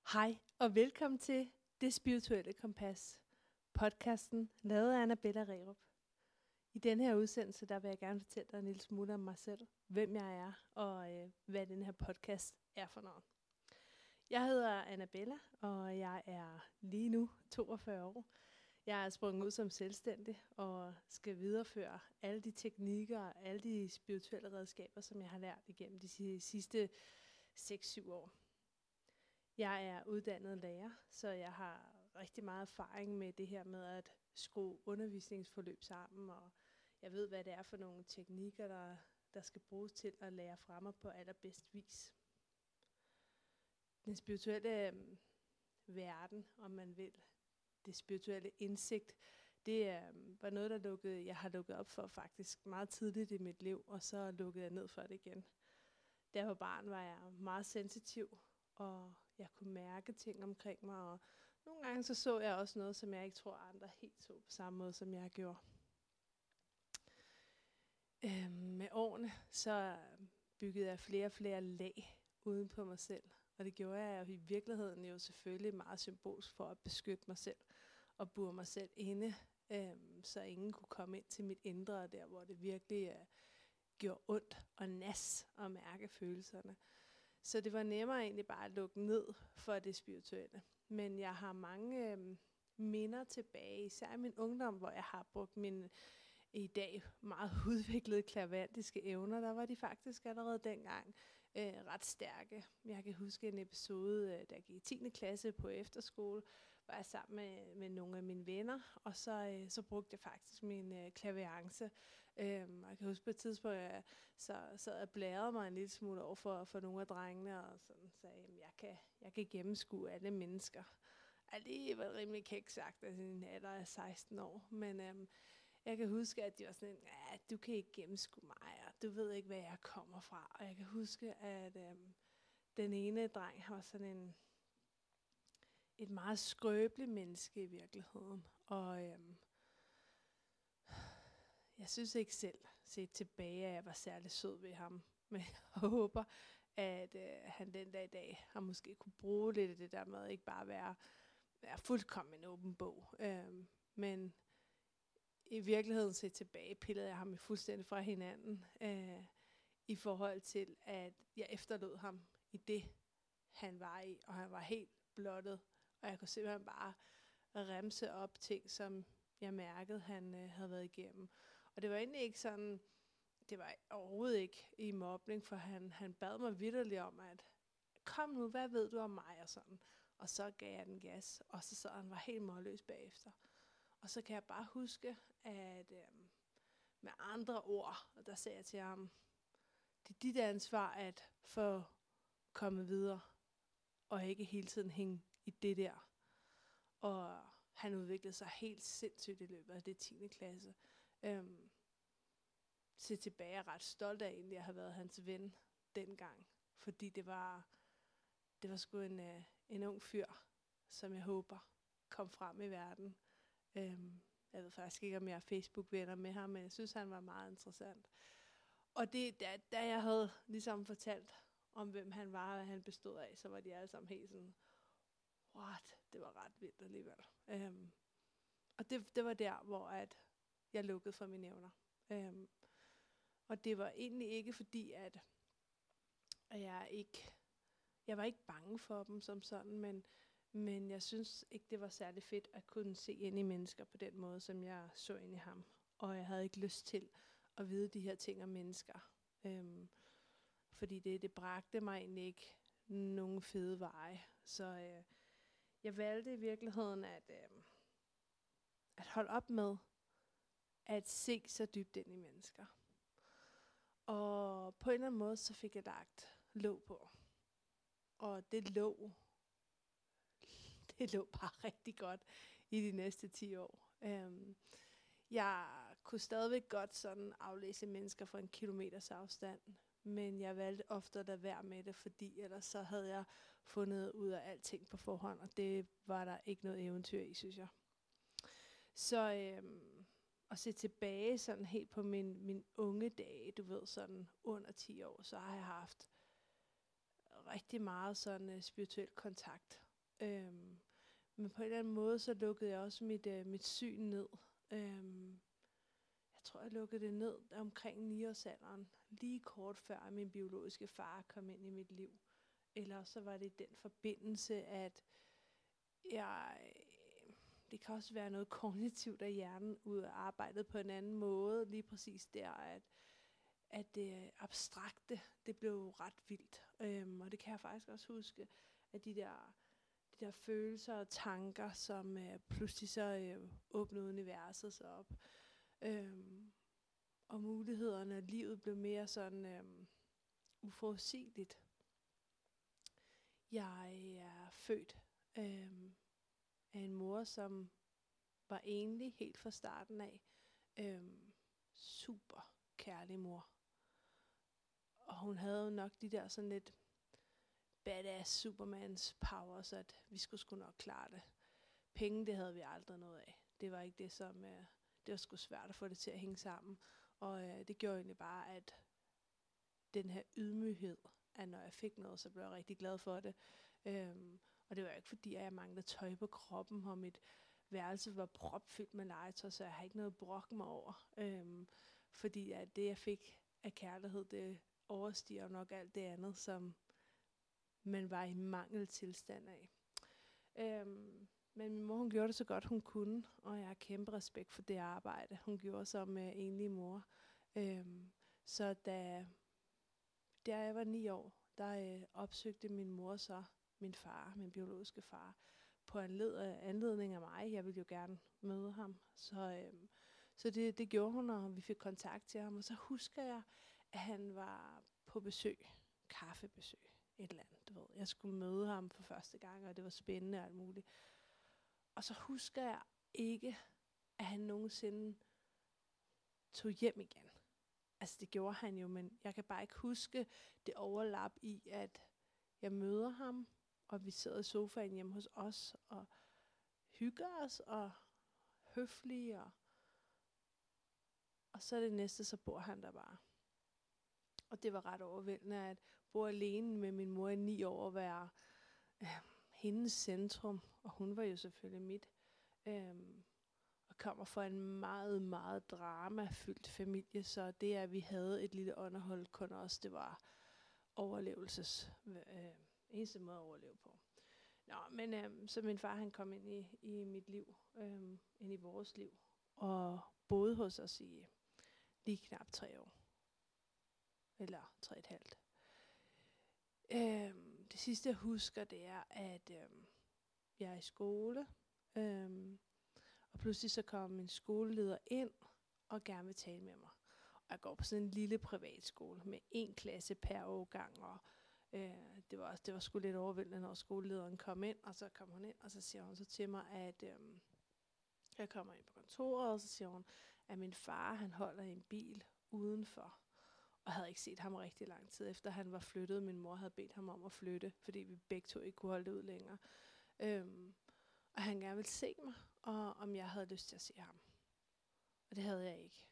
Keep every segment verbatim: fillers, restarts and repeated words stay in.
Hej og velkommen til Det Spirituelle Kompas, podcasten lavet af Annabella Rerup. I denne her udsendelse, der vil jeg gerne fortælle dig en lille smule om mig selv, hvem jeg er og øh, hvad den her podcast er for noget. Jeg hedder Annabella, og jeg er lige nu toogfyrre år. Jeg er sprunget ud som selvstændig og skal videreføre alle de teknikker og alle de spirituelle redskaber, som jeg har lært igennem de sidste seks syv år. Jeg er uddannet lærer, så jeg har rigtig meget erfaring med det her med at skrue undervisningsforløb sammen, og jeg ved, hvad det er for nogle teknikker, der, der skal bruges til at lære fremme på allerbedst vis. Den spirituelle øh, verden, om man vil, det spirituelle indsigt, det øh, var noget, der lukkede, jeg har lukket op for faktisk meget tidligt i mit liv, og så lukkede jeg ned for det igen. Da jeg var barn, var jeg meget sensitiv, og jeg kunne mærke ting omkring mig, og nogle gange så så jeg også noget, som jeg ikke tror, andre helt så på samme måde, som jeg gjorde. Øhm, med årene, så byggede jeg flere og flere lag uden på mig selv, og det gjorde jeg jo i virkeligheden jo selvfølgelig meget symbolsk for at beskytte mig selv, og bure mig selv inde, øhm, så ingen kunne komme ind til mit indre, der hvor det virkelig øh, gjorde ondt og nas og mærke følelserne. Så det var nemmere egentlig bare at lukke ned for det spirituelle. Men jeg har mange øh, minder tilbage, især i min ungdom, hvor jeg har brugt mine i dag meget udviklede klaverjantiske evner. Der var de faktisk allerede dengang øh, ret stærke. Jeg kan huske en episode, øh, da jeg gik i tiende klasse på efterskole, var jeg sammen med, med nogle af mine venner, og så, øh, så brugte jeg faktisk min øh, klaverance. Øhm, jeg kan huske på et tidspunkt, jeg så sad jeg blærede mig en lille smule over for, for nogle af drengene, og sådan sagde, at jeg kan, jeg kan gennemskue alle mennesker. Alligevel rimelig kæksagt af sin alder af seksten år, men øhm, jeg kan huske, at de var sådan, ja, du kan ikke gennemskue mig, og du ved ikke, hvad jeg kommer fra. Og jeg kan huske, at øhm, den ene dreng var sådan en, et meget skrøbeligt menneske i virkeligheden. Og øhm, jeg synes ikke selv, set tilbage, at jeg var særlig sød ved ham. Men jeg håber, at øh, han den dag i dag har måske kunne bruge lidt af det der med, ikke bare være, være fuldkommen en åben bog. Øhm, men i virkeligheden set tilbage, pillede jeg ham fuldstændig fra hinanden, øh, i forhold til, at jeg efterlod ham i det, han var i, og han var helt blottet. Og jeg kunne simpelthen bare remse op ting, som jeg mærkede, han øh, havde været igennem. Og det var egentlig ikke sådan, det var overhovedet ikke i mobning, for han, han bad mig vitterligt om, at kom nu, hvad ved du om mig, og sådan. Og så gav jeg den gas, og så sad han var helt målløs bagefter. Og så kan jeg bare huske, at øh, med andre ord, og der sagde jeg til ham, det er dit ansvar at få komme videre, og ikke hele tiden hænge i det der. Og han udviklede sig helt sindssygt i løbet af det tiende klasse. Øhm, se tilbage er ret stolt af egentlig at have været hans ven dengang. Fordi det var, det var sgu en, øh, en ung fyr, som jeg håber kom frem i verden. Øhm, jeg ved faktisk ikke, om jeg er Facebook-venner med ham, men jeg synes, han var meget interessant. Og det, da, da jeg havde ligesom fortalt om, hvem han var og hvad han bestod af, så var de alle sammen helt sådan, what? Det var ret vildt alligevel. Øhm, og det, det var der, hvor at jeg lukkede for mine evner. Øhm, og det var egentlig ikke fordi, at, at jeg ikke, jeg var ikke bange for dem som sådan, men, men jeg synes ikke, det var særlig fedt at kunne se ind i mennesker på den måde, som jeg så ind i ham. Og jeg havde ikke lyst til at vide de her ting om mennesker. Øhm, fordi det, det bragte mig egentlig ikke nogen fede veje. Så øh, jeg valgte i virkeligheden at, øh, at holde op med at se så dybt ind i mennesker. Og på en eller anden måde, så fik jeg lagt låg på. Og det låg, det lå bare rigtig godt i de næste ti år. Øhm, jeg kunne stadigvæk godt sådan aflæse mennesker fra en kilometers afstand. Men jeg valgte ofte at lade være med det, fordi ellers så havde jeg fundet ud af alting på forhånd. Og det var der ikke noget eventyr i, synes jeg. Så øhm, at se tilbage sådan helt på min, min unge dage, du ved, sådan under ti år, så har jeg haft rigtig meget sådan uh, spirituel kontakt. Øhm, men på en eller anden måde, så lukkede jeg også mit, øh, mit syn ned. Øhm, jeg tror, jeg lukkede det ned omkring ni-årsalderen, lige kort før min biologiske far kom ind i mit liv. Eller så var det den forbindelse, at jeg, det kan også være noget kognitivt af hjernen ud af arbejdet på en anden måde. Lige præcis der, at, at det abstrakte, det blev ret vildt. Øhm, og det kan jeg faktisk også huske, at de der, de der følelser og tanker, som øh, pludselig så øh, åbnede universet sig op. Øhm, og mulighederne af livet blev mere sådan øh, uforudsigeligt. Jeg er født øh, af en mor, som var enlig helt fra starten af. Øhm, super kærlig mor. Og hun havde jo nok de der sådan lidt badass Supermans powers, at vi skulle sgu nok klare det. Penge, det havde vi aldrig noget af. Det var ikke det, som... Øh, det var sgu svært at få det til at hænge sammen. Og øh, det gjorde egentlig bare, at den her ydmyghed, at når jeg fik noget, så blev jeg rigtig glad for det. Øhm, og det var ikke fordi, at jeg manglede tøj på kroppen, og mit værelse var propfyldt med legetøj, så jeg har ikke noget at brokke mig over. Øhm, fordi at det, jeg fik af kærlighed, det overstiger nok alt det andet, som man var i mangeltilstand af. Øhm, men min mor, hun gjorde det så godt, hun kunne, og jeg har kæmpe respekt for det arbejde, hun gjorde som uh, enlig mor. Øhm, så da, da jeg var ni år, der øh, opsøgte min mor så min far, min biologiske far, på anled- anledning af mig. Jeg ville jo gerne møde ham. Så, øhm, så det, det gjorde hun, og vi fik kontakt til ham. Og så husker jeg, at han var på besøg. Kaffebesøg. Et eller andet, du ved. Jeg skulle møde ham for første gang, og det var spændende og alt muligt. Og så husker jeg ikke, at han nogensinde tog hjem igen. Altså det gjorde han jo, men jeg kan bare ikke huske det overlap i, at jeg møder ham, og vi sidder i sofaen hjemme hos os, og hygger os, og høflige, og, og så er det næste, så bor han der bare. Og det var ret overvældende, at bo alene med min mor i ni år, og være øh, hendes centrum, og hun var jo selvfølgelig mit. Øhm, og kommer fra en meget, meget dramafyldt familie, så det, at vi havde et lille underhold, kun også, det var overlevelses, øh, eneste måde at overleve på. Nå, men øh, så min far, han kom ind i, i mit liv, øh, ind i vores liv, og boede hos os i lige knap tre år. Eller tre et halvt. Øh, det sidste, jeg husker, det er, at øh, jeg er i skole, øh, og pludselig så kommer min skoleleder ind, og gerne vil tale med mig. Og jeg går på sådan en lille privatskole, med en klasse per årgang, og øh, det var det var sgu lidt overvældende, når skolelederen kom ind, og så kom hun ind, og så siger hun så til mig, at øh, jeg kommer ind på kontoret, og så siger hun, at min far, han holder i en bil udenfor, og havde ikke set ham rigtig lang tid efter han var flyttet. Min mor havde bedt ham om at flytte, fordi vi begge to ikke kunne holde det ud længere. Øhm, og han gerne ville se mig, og om jeg havde lyst til at se ham. Og det havde jeg ikke.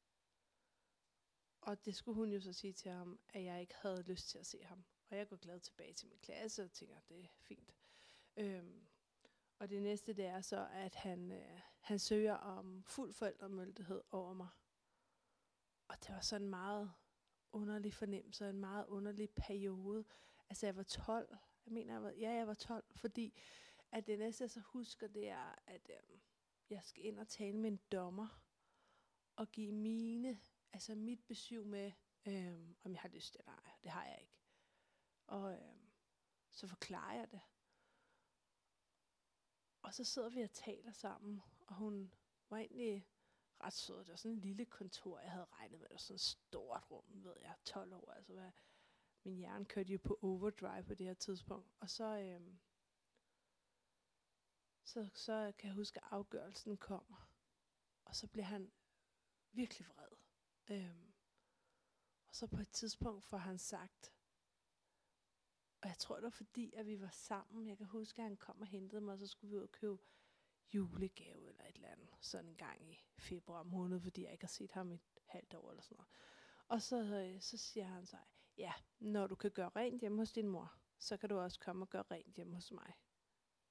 Og det skulle hun jo så sige til ham, at jeg ikke havde lyst til at se ham. Og jeg går glad tilbage til min klasse og tænker, det er fint. Øhm, og det næste, det er så, at han, øh, han søger om fuld forældremyndighed over mig. Og det var sådan en meget underlig fornemmelse, en meget underlig periode. Altså jeg var tolv. Jeg mener, jeg var, ja, jeg var tolv, fordi at det næste, jeg så husker, det er, at øh, jeg skal ind og tale med en dommer, og give mine, altså mit besøg med, øh, om jeg har lyst eller ej. Det har jeg ikke. Og øh, så forklarer jeg det. Og så sidder vi og taler sammen, og hun var egentlig ret sød. Det var sådan en lille kontor, jeg havde regnet med. Det var sådan et stort rum, ved jeg, tolv år. Altså, hvad, min hjerne kørte jo på overdrive på det her tidspunkt. Og så, øh, så, så kan jeg huske, at afgørelsen kommer. Og så bliver han virkelig vred. Øhm, og så på et tidspunkt får han sagt, og jeg tror det var fordi, at vi var sammen. Jeg kan huske, at han kom og hentede mig, og så skulle vi ud og købe julegave eller et eller andet. Sådan en gang i februar måned, fordi jeg ikke har set ham i et halvt år eller sådan noget. Og så, øh, så siger han så, ja, når du kan gøre rent hjemme hos din mor, så kan du også komme og gøre rent hjemme hos mig.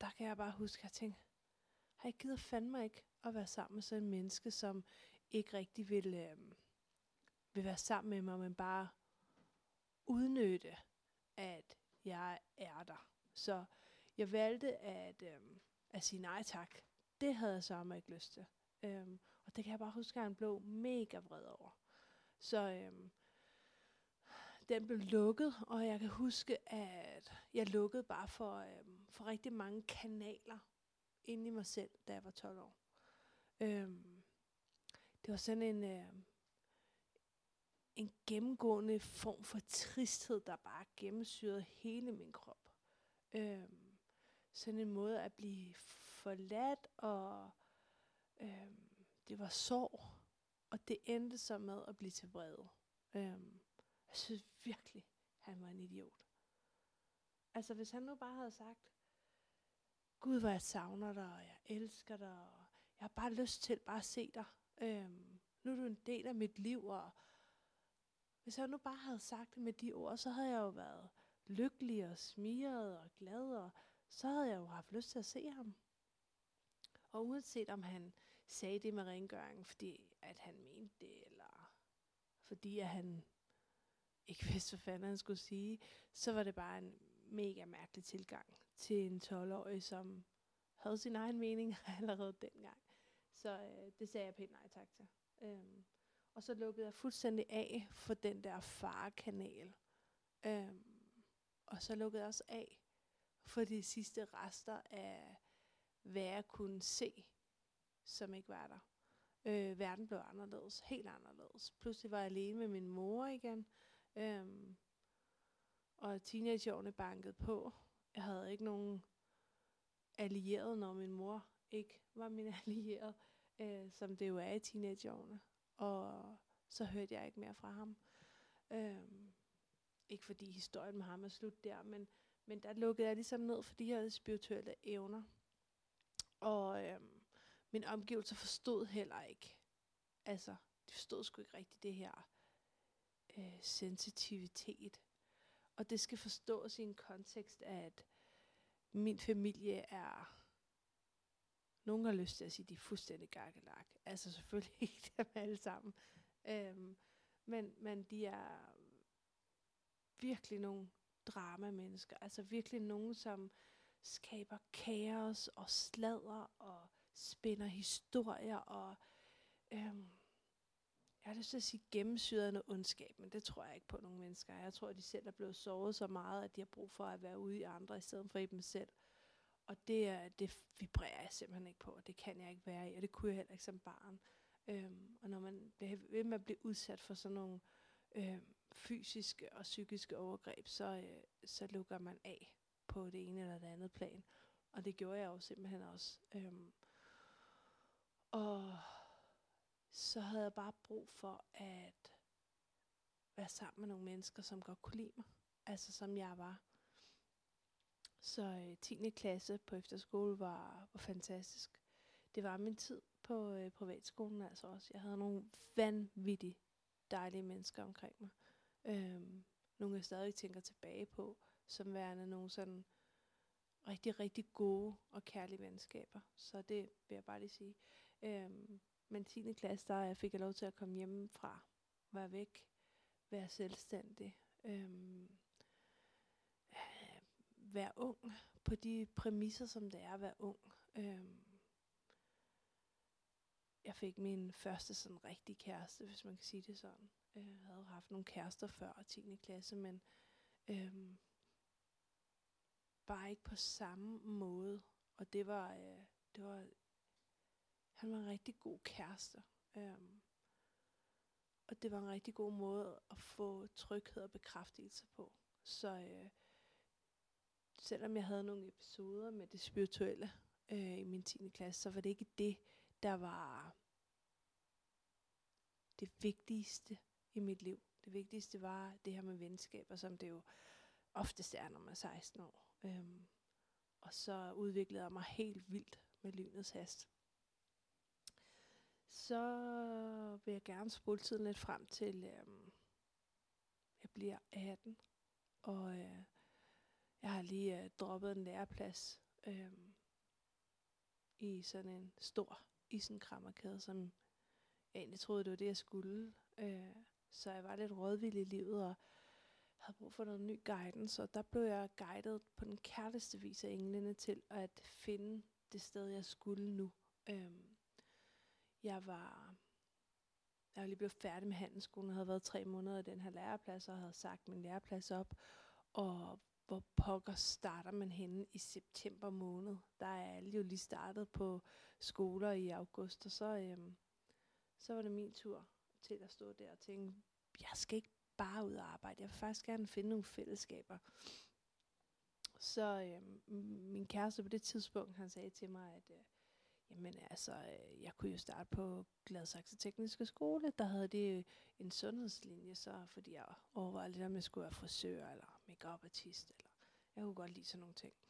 der kan jeg bare huske, at jeg tænkte, jeg gider fandme ikke at være sammen med sådan en menneske, som ikke rigtig vil, øh, vil være sammen med mig, men bare udnytte, at jeg er der. Så jeg valgte at, øh, at sige nej tak. Det havde jeg så ikke lyst til. Øhm, og det kan jeg bare huske, at han blev mega vred over. Så øhm, den blev lukket, og jeg kan huske, at jeg lukkede bare for, øhm, for rigtig mange kanaler inde i mig selv, da jeg var tolv år. Øhm, det var sådan en, øhm, en gennemgående form for tristhed, der bare gennemsyrede hele min krop. Øhm, sådan en måde at blive forladt, og øhm, det var sorg, og det endte så med at blive til vrede. Øhm, jeg synes virkelig, han var en idiot. Altså hvis han nu bare havde sagt, Gud, hvor jeg savner dig, og jeg elsker dig, og jeg har bare lyst til bare at se dig. Øhm, nu er du en del af mit liv, og hvis han nu bare havde sagt det med de ord, så havde jeg jo været lykkelig og smiret og glad, og så havde jeg jo haft lyst til at se ham. Og uanset om han sagde det med rengøringen, fordi at han mente det, eller fordi at han ikke vidste, hvad fanden han skulle sige, så var det bare en mega mærkelig tilgang til en tolv-årig, som havde sin egen mening allerede dengang. Så øh, det sagde jeg pænt nej tak til. Øhm, og så lukkede jeg fuldstændig af for den der farkanal. Øhm, og så lukkede jeg også af for de sidste rester af, hvad jeg kunne se, som ikke var der. Øh, verden blev anderledes, helt anderledes. Pludselig var jeg alene med min mor igen. Øhm, og teenageårene bankede på. Jeg havde ikke nogen allierede, når min mor ikke var min allierede, øh, som det jo er i teenageårene. Og så hørte jeg ikke mere fra ham. Øhm, ikke fordi historien med ham er slut der, men, men der lukkede jeg ligesom ned for de her spirituelle evner. Og øhm, min omgivelser forstod heller ikke. Altså, de forstod sgu ikke rigtigt det her øh, sensitivitet. Og det skal forstås i en kontekst af, at min familie er, nogen har lyst til at sige, de er fuldstændig gakkelak. Altså selvfølgelig ikke dem alle sammen. Øhm, men, men de er virkelig nogle dramamennesker. Altså virkelig nogen, som skaber kaos og sladder og spænder historier og øhm, jeg har lyst til at sige gennemsyret noget ondskab, men det tror jeg ikke på nogle mennesker. Jeg tror, at de selv er blevet såret så meget, at de har brug for at være ude i andre, i stedet for i dem selv. Og det, det vibrerer jeg simpelthen ikke på, og det kan jeg ikke være i, og det kunne jeg heller ikke som barn. Øhm, og når man bliver ved med at blive udsat for sådan nogle øhm, fysiske og psykiske overgreb, så, øh, så lukker man af på det ene eller det andet plan. Og det gjorde jeg jo simpelthen også. Øhm, og så havde jeg bare brug for at være sammen med nogle mennesker, som godt kunne lide mig. Altså som jeg var. Så øh, tiende klasse på efterskole var, var fantastisk. Det var min tid på øh, privatskolen altså også. Jeg havde nogle vanvittigt dejlige mennesker omkring mig. Øhm, nogle jeg stadig tænker tilbage på, som værende nogle sådan rigtig, rigtig gode og kærlige venskaber. Så det vil jeg bare lige sige. Øhm, men tiende klasse, der fik jeg lov til at komme hjemmefra, være væk, være selvstændig, øhm, være ung på de præmisser, som det er at være ung. Øhm, jeg fik min første sådan rigtig kæreste, hvis man kan sige det sådan. Jeg havde haft nogle kærester før tiende klasse, men øhm, bare ikke på samme måde. Og det var, øh, det var, han var en rigtig god kæreste. Øhm, og det var en rigtig god måde at få tryghed og bekræftelse på. Så øh, selvom jeg havde nogle episoder med det spirituelle øh, i min tiende klasse, så var det ikke det, der var det vigtigste i mit liv. Det vigtigste var det her med venskaber, som det jo oftest er, når man er seksten år. Øhm, og så udviklede jeg mig helt vildt med lynets hast. Så vil jeg gerne spole tiden lidt frem til, øhm, jeg bliver atten, og øh, jeg har lige øh, droppet en læreplads øhm, i sådan en stor isenkræmmerkæde, som jeg egentlig troede, det var det, jeg skulle. Øh, så jeg var lidt rådvild i livet, og havde brug for noget ny guidance, og der blev jeg guidet på den kærligste vis af englene til at finde det sted, jeg skulle nu. Øhm, jeg var jeg var lige blevet færdig med handelsskolen, og havde været tre måneder i den her læreplads, og havde sagt min læreplads op, og hvor pokker starter man henne i september måned? Der er alle jo lige startet på skoler i august, og så, øhm, så var det min tur til at stå der og tænke, jeg skal ikke bare ud og arbejde, jeg vil faktisk gerne finde nogle fællesskaber. Så øhm, min kæreste på det tidspunkt, han sagde til mig, at øh, jamen altså, øh, jeg kunne jo starte på Gladsaxe Tekniske Skole, der havde de en sundhedslinje, så fordi jeg overvejede lidt, om jeg skulle være frisør, eller make-up-artist, eller jeg kunne godt lide sådan nogle ting.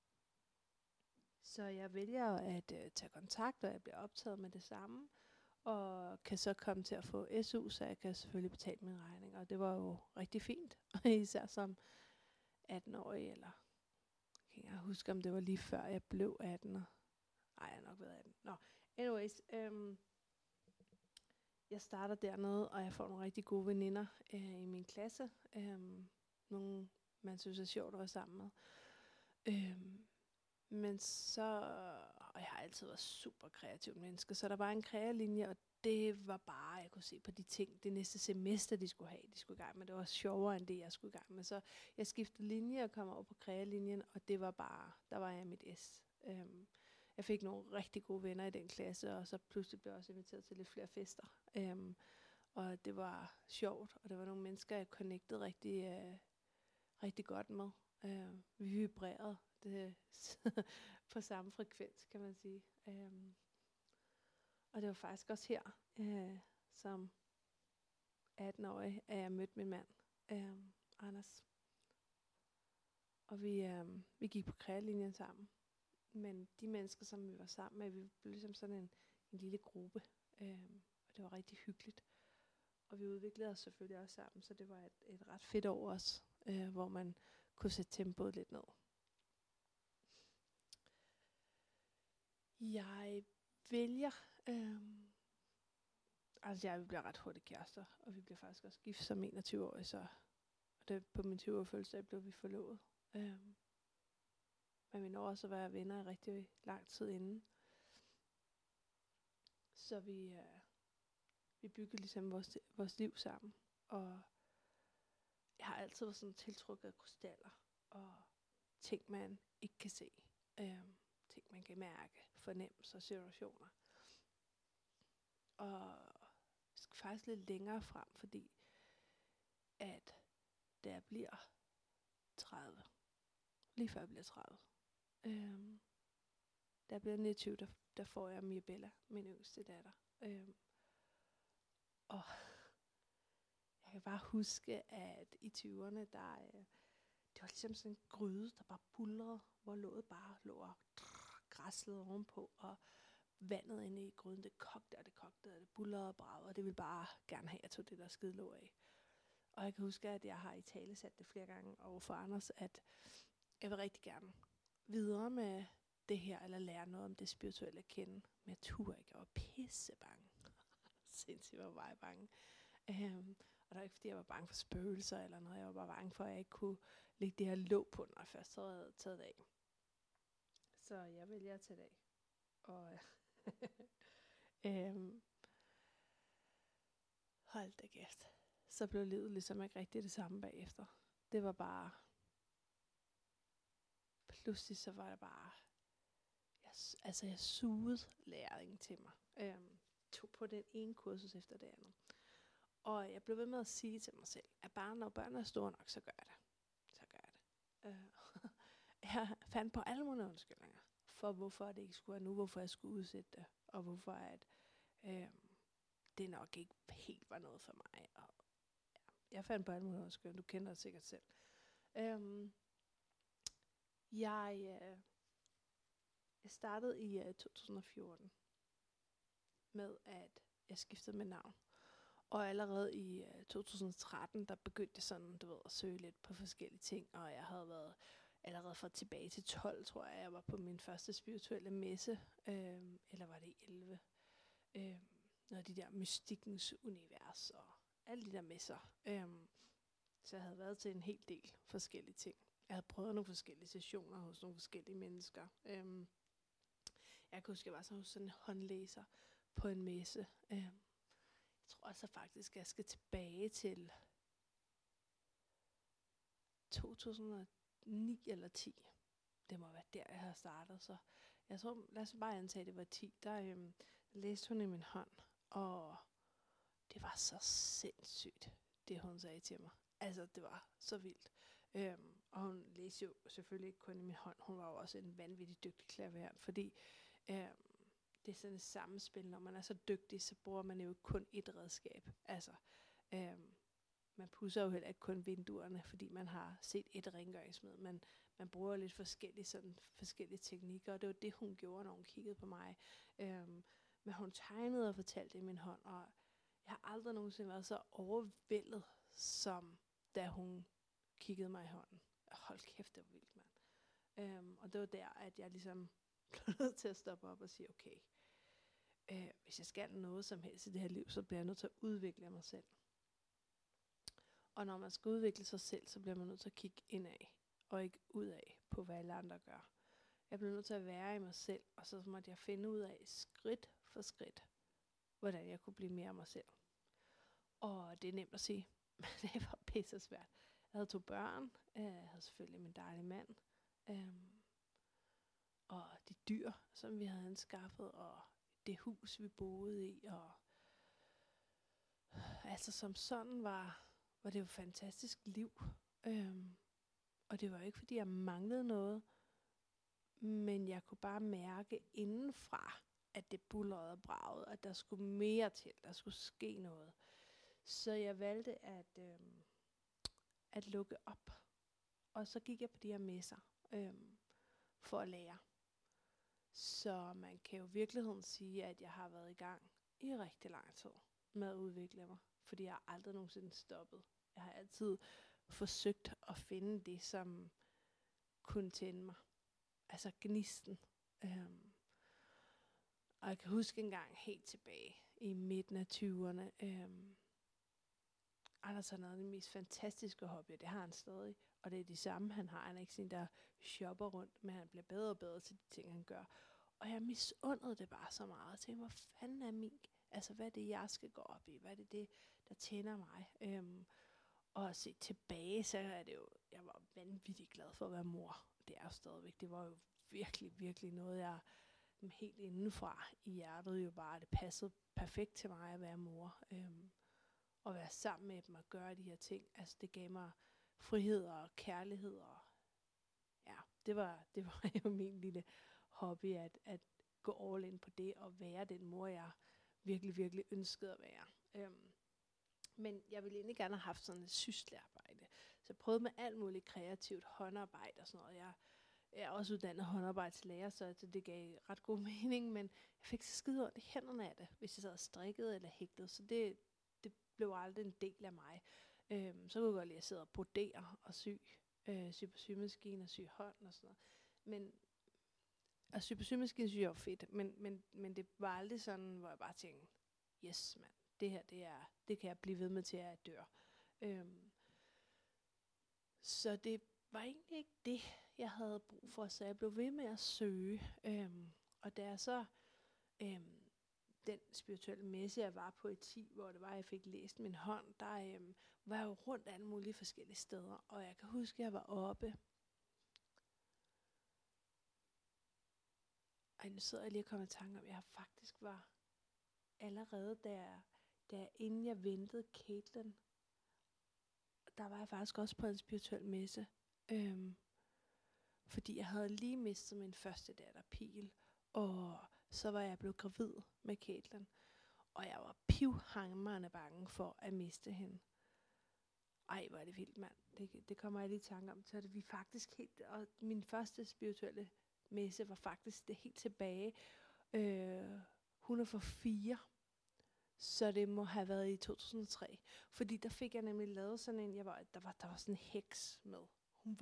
Så jeg vælger at øh, tage kontakt, og jeg bliver optaget med det samme, og kan så komme til at få S U, så jeg kan selvfølgelig betale min regning, og det var jo rigtig fint, især som atten-årig, eller jeg kan ikke huske, om det var lige før jeg blev atten. Nej, jeg har nok været atten. Nå, anyways, øhm, jeg starter dernede, og jeg får nogle rigtig gode veninder øh, i min klasse. Øhm, nogle, man synes er sjovt at være sammen med. Øhm, men så, og jeg har altid været super kreativ menneske, så der var en krealinje, og det var bare, jeg kunne se på de ting, det næste semester, de skulle have, de skulle i gang med. Det var sjovere end det, jeg skulle i gang med. Så jeg skiftede linje og kom over på krealinjen, og det var bare, der var jeg mit S. Øhm, jeg fik nogle rigtig gode venner i den klasse, og så pludselig blev jeg også inviteret til lidt flere fester. Øhm, og det var sjovt, og det var nogle mennesker, jeg connectede rigtig, øh, rigtig godt med. Øh, vi vibrerede det på samme frekvens, kan man sige. Øhm, og det var faktisk også her, øh, som atten-årig, at jeg mødte min mand, øh, Anders. Og vi, øh, vi gik på krealinjen sammen. Men de mennesker, som vi var sammen med, vi blev ligesom sådan en, en lille gruppe. Øh, og det var rigtig hyggeligt. Og vi udviklede os selvfølgelig også sammen, så det var et, et ret fedt år også, øh, hvor man kunne sætte tempoet lidt ned. Jeg vælger... Øh, altså, jeg bliver ret hurtigt kærester, og vi bliver faktisk også gift som enogtyve-årige, så og det, på min tyve-årige fødselsdag blev vi forlovet. Øh, men vi når også at være venner i rigtig lang tid inden. Så vi... Øh, Vi byggede ligesom vores, vores liv sammen, og jeg har altid været sådan tiltrukket af krystaller, og ting, man ikke kan se, øhm, ting, man kan mærke, fornemmelser og situationer. Og jeg skal faktisk lidt længere frem, fordi at da jeg bliver tredive, lige før jeg bliver tredive, øhm, da jeg bliver niogtyve, der, der får jeg Mirabella, min yngste datter. Øhm, og jeg kan bare huske, at i tyverne, der, øh, det var ligesom sådan en gryde, der bare bulrede, hvor låget bare lå og græslede ovenpå, og vandet inde i gryden, det kogte, og det kogte, og det bulrede og bragede, og det ville bare gerne have, at jeg tog det der skide låg af. Og jeg kan huske, at jeg har i tale sat det flere gange over for Anders, at jeg vil rigtig gerne videre med det her, eller lære noget om det spirituelle at kende, men jeg turde ikke, jeg var pisse bange. Sindssygt, hvor var jeg bange. Um, Og det var ikke, fordi jeg var bange for spøgelser eller noget. Jeg var bare bange for, at jeg ikke kunne lægge det her låg på, når jeg først havde taget det af. Så jeg vælger at tage det af. Og øhm, hold da kæft. Så blev livet ligesom ikke rigtig det samme bagefter. Det var bare... Pludselig så var det bare... Jeg, altså jeg sugede læringen til mig. Øhm, tog på den ene kursus efter det andet. Og jeg blev ved med at sige til mig selv, at bare når børn er store nok, så gør jeg det. Så gør jeg det. Uh, jeg fandt på alle mulige undskyldninger for, hvorfor det ikke skulle være nu, hvorfor jeg skulle udsætte det, og hvorfor at, uh, det nok ikke helt var noget for mig. Og, ja, jeg fandt på alle mulige undskyldninger, du kender det sikkert selv. Um, jeg, uh, jeg startede i uh, to tusind og fjorten med, at jeg skiftede mit navn. Og allerede i uh, to tusind og tretten, der begyndte jeg sådan, du ved, at søge lidt på forskellige ting, og jeg havde været allerede fra tilbage til tolv, tror jeg, jeg var på min første spirituelle messe. Øh, eller var det i elleve? Øh, noget af de der mystikkens univers og alle de der messer. Øh, så jeg havde været til en hel del forskellige ting. Jeg havde prøvet nogle forskellige sessioner hos nogle forskellige mennesker. Øh, jeg kan huske, jeg var så hos sådan en håndlæser på en messe. Øh, jeg tror altså faktisk, at jeg skal tilbage til to tusind og ni eller ti. Det må være der, jeg har startet. Så jeg tror, lad os bare antage, at det var ti. Der øhm, læste hun i min hånd, og det var så sindssygt, det hun sagde til mig. Altså, det var så vildt. Øhm, og hun læste jo selvfølgelig ikke kun i min hånd. Hun var jo også en vanvittig dygtig klaverant, fordi øhm, det er sådan et sammenspil. Når man er så dygtig, så bruger man jo kun et redskab. Altså, øhm, man pudser jo heller ikke kun vinduerne, fordi man har set et rengøringsmiddel, men man bruger lidt forskellige, sådan, forskellige teknikker, og det var det, hun gjorde, når hun kiggede på mig. Øhm, men hun tegnede og fortalte i min hånd, og jeg har aldrig nogensinde været så overvældet, som da hun kiggede mig i hånden. Hold kæft, det var vildt, mand. Øhm, og det var der, at jeg ligesom blev nødt til at stoppe op og sige, okay, øh, hvis jeg skal noget som helst i det her liv, så bliver jeg nødt til at udvikle mig selv. Og når man skal udvikle sig selv, så bliver man nødt til at kigge indad, og ikke udad på, hvad alle andre gør. Jeg blev nødt til at være i mig selv, og så måtte jeg finde ud af, skridt for skridt, hvordan jeg kunne blive mere mig selv. Og det er nemt at sige, men det var pisse svært. Jeg havde to børn, jeg havde selvfølgelig min dejlige mand, øhm, og de dyr, som vi havde anskaffet, og det hus, vi boede i, og altså som sådan var... var det jo et fantastisk liv. Øhm, og det var ikke, fordi jeg manglede noget, men jeg kunne bare mærke indenfra, at det bullerede og bragede, at der skulle mere til, der skulle ske noget. Så jeg valgte at, øhm, at lukke op. Og så gik jeg på de her messer øhm, for at lære. Så man kan jo i virkeligheden sige, at jeg har været i gang i rigtig lang tid med at udvikle mig. Fordi jeg har aldrig nogensinde stoppet. Jeg har altid forsøgt at finde det, som kunne tænde mig. Altså gnisten. Øhm. Og jeg kan huske en gang helt tilbage i midten af tyverne. Øhm. Anders har noget af de mest fantastiske hobbyer. Det har han stadig. Og det er de samme, han har. Han er ikke sådan, der shopper rundt, men han bliver bedre og bedre til de ting, han gør. Og jeg misundede det bare så meget. Jeg tænkte, hvor fanden er min... Altså, hvad er det, jeg skal gå op i? Hvad er det, det der tænder mig? Øhm. Og at se tilbage, så er det jo, jeg var vanvittigt glad for at være mor. Det er jo stadigvæk, det var jo virkelig, virkelig noget, jeg helt indenfra i hjertet jo bare, det passede perfekt til mig at være mor. Øhm, og være sammen med dem og gøre de her ting. Altså det gav mig frihed og kærlighed. Og ja, det var, det var jo min lille hobby, at, at gå all in på det og være den mor, jeg virkelig, virkelig ønskede at være. Øhm. Men jeg ville egentlig gerne have haft sådan et syslearbejde. Så jeg prøvede med alt muligt kreativt håndarbejde og sådan noget. Jeg, jeg er også uddannet håndarbejdslærer, så det gav ret god mening, men jeg fik så skide ondt i hænderne af det, hvis jeg sad og strikkede eller hægtede. Så det, det blev aldrig en del af mig. Øhm, så kunne jeg godt lide at sidde og brodere og sy. Øh, sy på symaskine og sy hånd og sådan noget. Men at sy på symaskine synes jeg var fedt, men, men, men det var aldrig sådan, hvor jeg bare tænkte, yes mand. Det her, det, er, det kan jeg blive ved med til, at jeg dør. Øhm. Så det var egentlig ikke det, jeg havde brug for, så jeg blev ved med at søge. Øhm. Og da jeg så, øhm, den spirituelle messe, jeg var på i ti, hvor det var, jeg fik læst min hånd, der øhm, var jeg jo rundt alle mulige forskellige steder. Og jeg kan huske, at jeg var oppe. Og nu sidder jeg lige og kommer i tanke om, at jeg faktisk var allerede der... Da inden jeg ventede Caitlin, der var jeg faktisk også på en spirituel messe. Øhm, fordi jeg havde lige mistet min første datter, Pil. Og så var jeg blevet gravid med Caitlin. Og jeg var pivhamrende bange for at miste hende. Ej, hvor er det vildt, mand. Det, det kommer jeg lige i tanke om. Så er det vi faktisk helt... Og min første spirituelle messe var faktisk det helt tilbage. Øh, hun er for fire. Så det må have været i to tusind og tre. Fordi der fik jeg nemlig lavet sådan en, jeg var, der, var, der var sådan en heks med. Hun var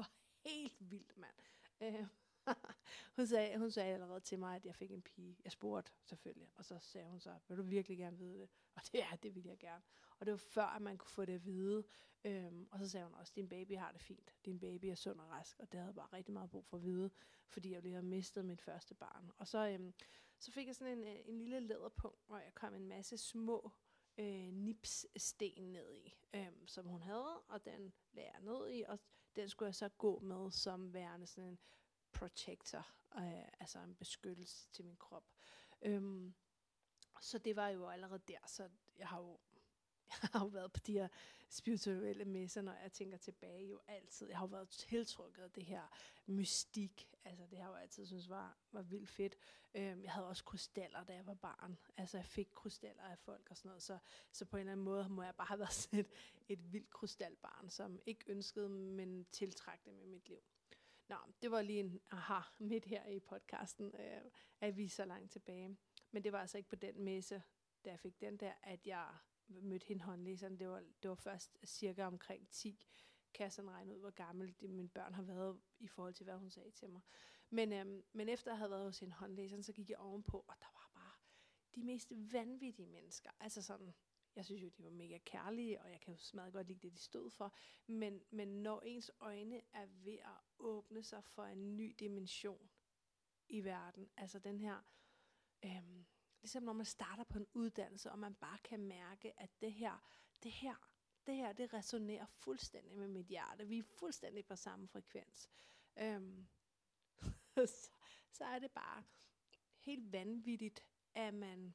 helt vildt, mand. Øh, hun, sagde, hun sagde allerede til mig, at jeg fik en pige. Jeg spurgte selvfølgelig, og så sagde hun så, vil du virkelig gerne vide det? Og det er, det vil jeg gerne. Og det var før, at man kunne få det at vide. Øhm, og så sagde hun også, din baby har det fint. Din baby er sund og rask, og det havde jeg bare rigtig meget brug for at vide, fordi jeg lige havde mistet mit første barn. Og så, øhm, så fik jeg sådan en, en lille læderpunkt, hvor jeg kom en masse små øh, nipssten ned i, øhm, som hun havde, og den lagde jeg ned i, og den skulle jeg så gå med som værende sådan en protector, øh, altså en beskyttelse til min krop. Øhm, så det var jo allerede der, så jeg har jo, jeg har jo været på de her spirituelle messer, når jeg tænker tilbage jo altid. Jeg har jo været tiltrukket af det her mystik, altså det har jeg jo altid synes var, var vildt fedt. Øhm, jeg havde også krystaller, da jeg var barn. Altså jeg fik krystaller af folk og sådan noget, så, så på en eller anden måde må jeg bare have været sådan et, et vildt krystalbarn, som ikke ønskede, men tiltrak det med mit liv. Nå, det var lige en aha midt her i podcasten, øh, at vi er så langt tilbage. Men det var altså ikke på den messe, da jeg fik den der, at jeg mødte hende håndlæseren. Det var, det var først cirka omkring ti, kan jeg sådan regne ud, hvor gammel de, mine børn har været i forhold til, hvad hun sagde til mig. Men, øhm, men efter jeg havde været hos hende håndlæseren, så gik jeg ovenpå, og der var bare de mest vanvittige mennesker. Altså sådan, jeg synes jo, de var mega kærlige, og jeg kan jo meget godt lide det, de stod for. Men, men når ens øjne er ved at åbne sig for en ny dimension i verden, altså den her, øhm, ligesom når man starter på en uddannelse, og man bare kan mærke, at det her, det her, det her, det resonerer fuldstændig med mit hjerte. Vi er fuldstændig på samme frekvens. Øhm, så, så er det bare helt vanvittigt, at man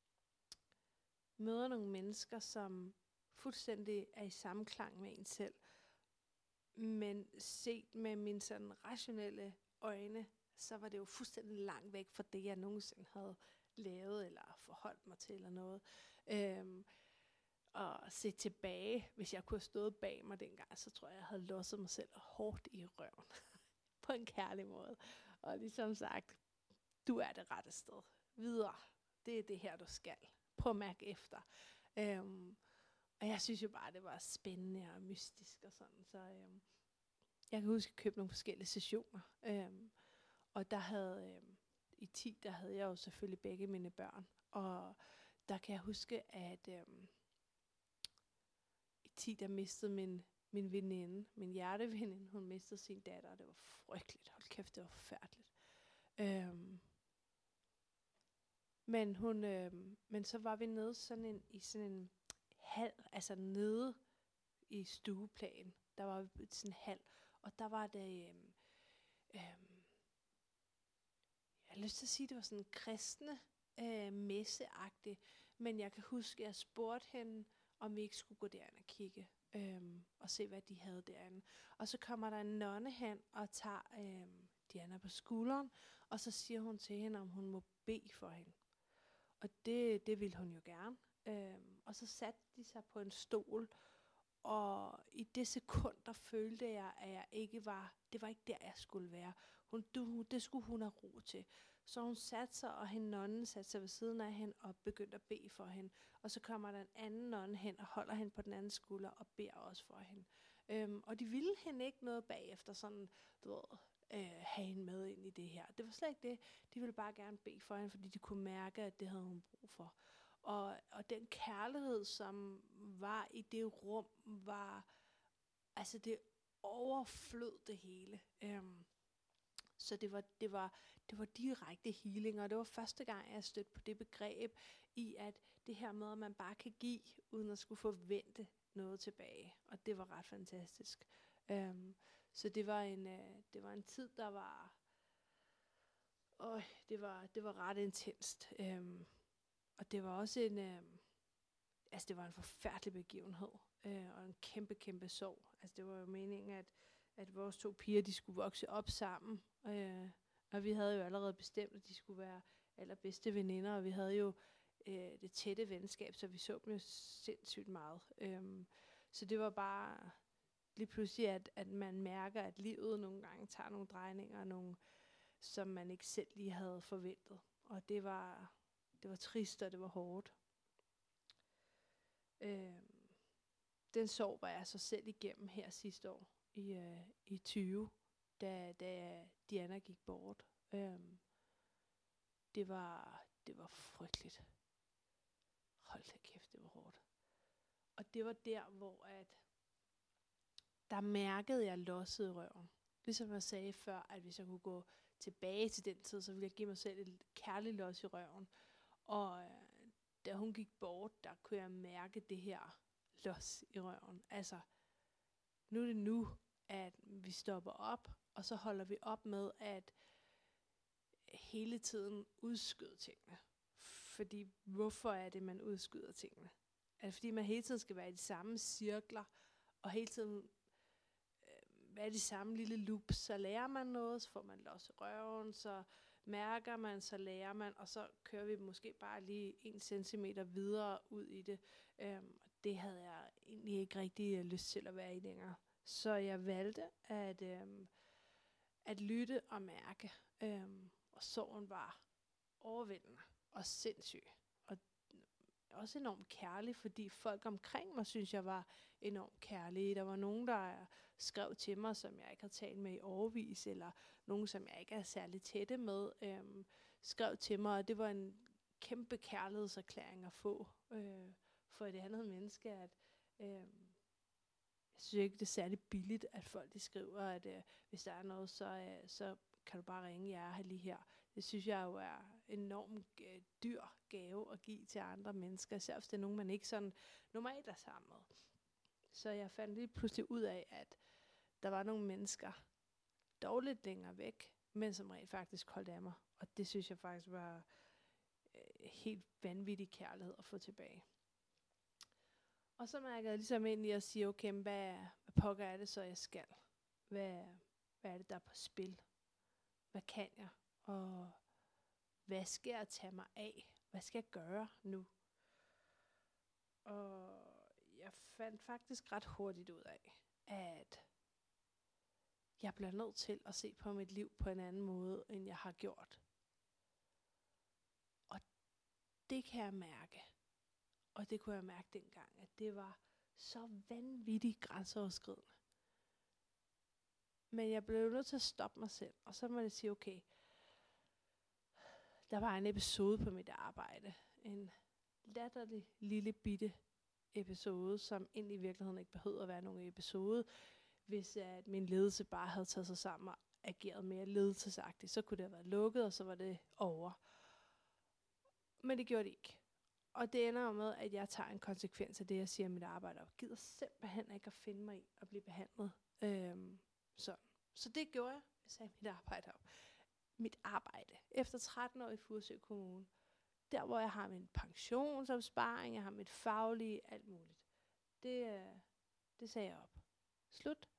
møder nogle mennesker, som fuldstændig er i samklang med en selv. Men set med mine sådan rationelle øjne, så var det jo fuldstændig langt væk fra det, jeg nogensinde havde lavet eller forholdt mig til eller noget. Øhm, og se tilbage, hvis jeg kunne have stået bag mig dengang, så tror jeg, jeg havde losset mig selv hårdt i røven. På en kærlig måde. Og ligesom sagt, du er det rette sted. Videre. Det er det her, du skal. Prøv at mærke efter. Øhm, og jeg synes jo bare, det var spændende og mystisk og sådan. Så øhm, jeg kan huske at købe nogle forskellige sessioner. Øhm, og der havde, øhm, i ti, der havde jeg jo selvfølgelig begge mine børn. Og der kan jeg huske, at øhm, i ti, der mistede min, min veninde, min hjerteveninde, hun mistede sin datter, og det var frygteligt. Hold kæft, det var forfærdeligt. Øhm, men hun, øhm, men så var vi nede sådan en, i sådan en hal, altså nede i stueplan. Der var vi sådan en hal, og der var det, øhm, øhm, jeg har lyst til at sige, det var sådan en kristne øh, messeagtigt, men jeg kan huske, at jeg spurgte hende, om vi ikke skulle gå derind og kigge, øhm, og se, hvad de havde derinde. Og så kommer der en nonne hen og tager øhm, Diana på skulderen, og så siger hun til hende, om hun må bede for hende. Og det, det ville hun jo gerne. Øhm, og så satte de sig på en stol, og i det sekund, der følte jeg, at jeg ikke var, det var ikke der, jeg skulle være. Hun, du, det skulle hun have ro til. Så hun satte sig, og hende nonnen satte sig ved siden af hende og begyndte at bede for hende. Og så kommer der en anden nonne hen og holder hende på den anden skulder og beder også for hende. Øhm, og de ville hende ikke noget bagefter, sådan, du ved, øh, have hende med ind i det her. Det var slet ikke det. De ville bare gerne bede for hende, fordi de kunne mærke, at det havde hun brug for. Og, og den kærlighed, som var i det rum, var, altså det overflød det hele. Øhm, så det var, det var, det var direkte healing, og det var første gang, jeg stødte på det begreb i, at det her med, at man bare kan give, uden at skulle forvente noget tilbage. Og det var ret fantastisk. Øhm, så det var en, øh, det var en tid, der var, øh, det var, det var ret intenst. Øhm, og det var også en, øh, altså det var en forfærdelig begivenhed, øh, og en kæmpe, kæmpe sorg. Altså det var jo meningen, at, at vores to piger, de skulle vokse op sammen, øh, og vi havde jo allerede bestemt, at de skulle være allerbedste veninder, og vi havde jo øh, det tætte venskab, så vi så dem jo sindssygt meget. Øhm, så det var bare lige pludselig, at, at man mærker, at livet nogle gange tager nogle drejninger, nogle, som man ikke selv lige havde forventet. Og det var, det var trist, og det var hårdt. Øhm, den sorg var jeg så selv igennem her sidste år, i, øh, i tyve. da, da Diana gik bort. Øhm, det var det var frygteligt. Hold da kæft, det var hårdt. Og det var der, hvor at der mærkede jeg losset i røven. Ligesom jeg sagde før, at hvis jeg kunne gå tilbage til den tid, så ville jeg give mig selv et kærligt los i røven. Og øh, da hun gik bort, der kunne jeg mærke det her los i røven. Altså, nu er det nu, at vi stopper op, og så holder vi op med at hele tiden udskyde tingene. Fordi hvorfor er det, man udskyder tingene? Er det fordi, man hele tiden skal være i de samme cirkler, og hele tiden øh, være i de samme lille loops? Så lærer man noget, så får man los i røven, så mærker man, så lærer man, og så kører vi måske bare lige en centimeter videre ud i det. Øhm, det havde jeg egentlig ikke rigtig lyst til at være i længere. Så jeg valgte at, øhm, at lytte og mærke. Øhm, og sorgen var overvældende og sindssyg. Og også enormt kærlig, fordi folk omkring mig, synes jeg, var enormt kærlige. Der var nogen, der skrev til mig, som jeg ikke har talt med i årevis, eller nogen, som jeg ikke er særlig tætte med, øhm, skrev til mig, og det var en kæmpe kærlighedserklæring at få øh, for et andet menneske, at øh, jeg synes ikke, det er særlig billigt, at folk de skriver, at øh, hvis der er noget, så, øh, så kan du bare ringe, jeg er her lige her. Det synes jeg jo er en enormt øh, dyr gave at give til andre mennesker, især hvis det er nogen, man ikke sådan normalt er sammen med. Så jeg fandt lige pludselig ud af, at der var nogle mennesker dårligt længere væk, men som rent faktisk holdt af mig. Og det synes jeg faktisk var øh, helt vanvittig kærlighed at få tilbage. Og så mærker jeg ligesom ind i at sige, okay, hvad, hvad pokker er det så, jeg skal? Hvad, hvad er det, der er på spil? Hvad kan jeg? Og hvad skal jeg tage mig af? Hvad skal jeg gøre nu? Og jeg fandt faktisk ret hurtigt ud af, at jeg bliver nødt til at se på mit liv på en anden måde, end jeg har gjort. Og det kan jeg mærke. Og det kunne jeg mærke dengang, at det var så vanvittigt grænseoverskridende. Men jeg blev nødt til at stoppe mig selv, og så må jeg sige, okay, der var en episode på mit arbejde, en latterlig lille bitte episode, som egentlig i virkeligheden ikke behøvede at være nogen episode, hvis at min ledelse bare havde taget sig sammen og ageret mere ledelsesagtigt, så kunne det have været lukket, og så var det over. Men det gjorde det ikke. Og det ender jo med, at jeg tager en konsekvens af det, jeg siger i mit arbejde, og gider simpelthen ikke at finde mig i at blive behandlet øhm, sådan. Så det gjorde jeg. Jeg sagde mit arbejde op. Mit arbejde. Efter tretten år i Furesø Kommune. Der, hvor jeg har min pensionsopsparing, jeg har mit faglige, alt muligt. Det, øh, det sagde jeg op. Slut.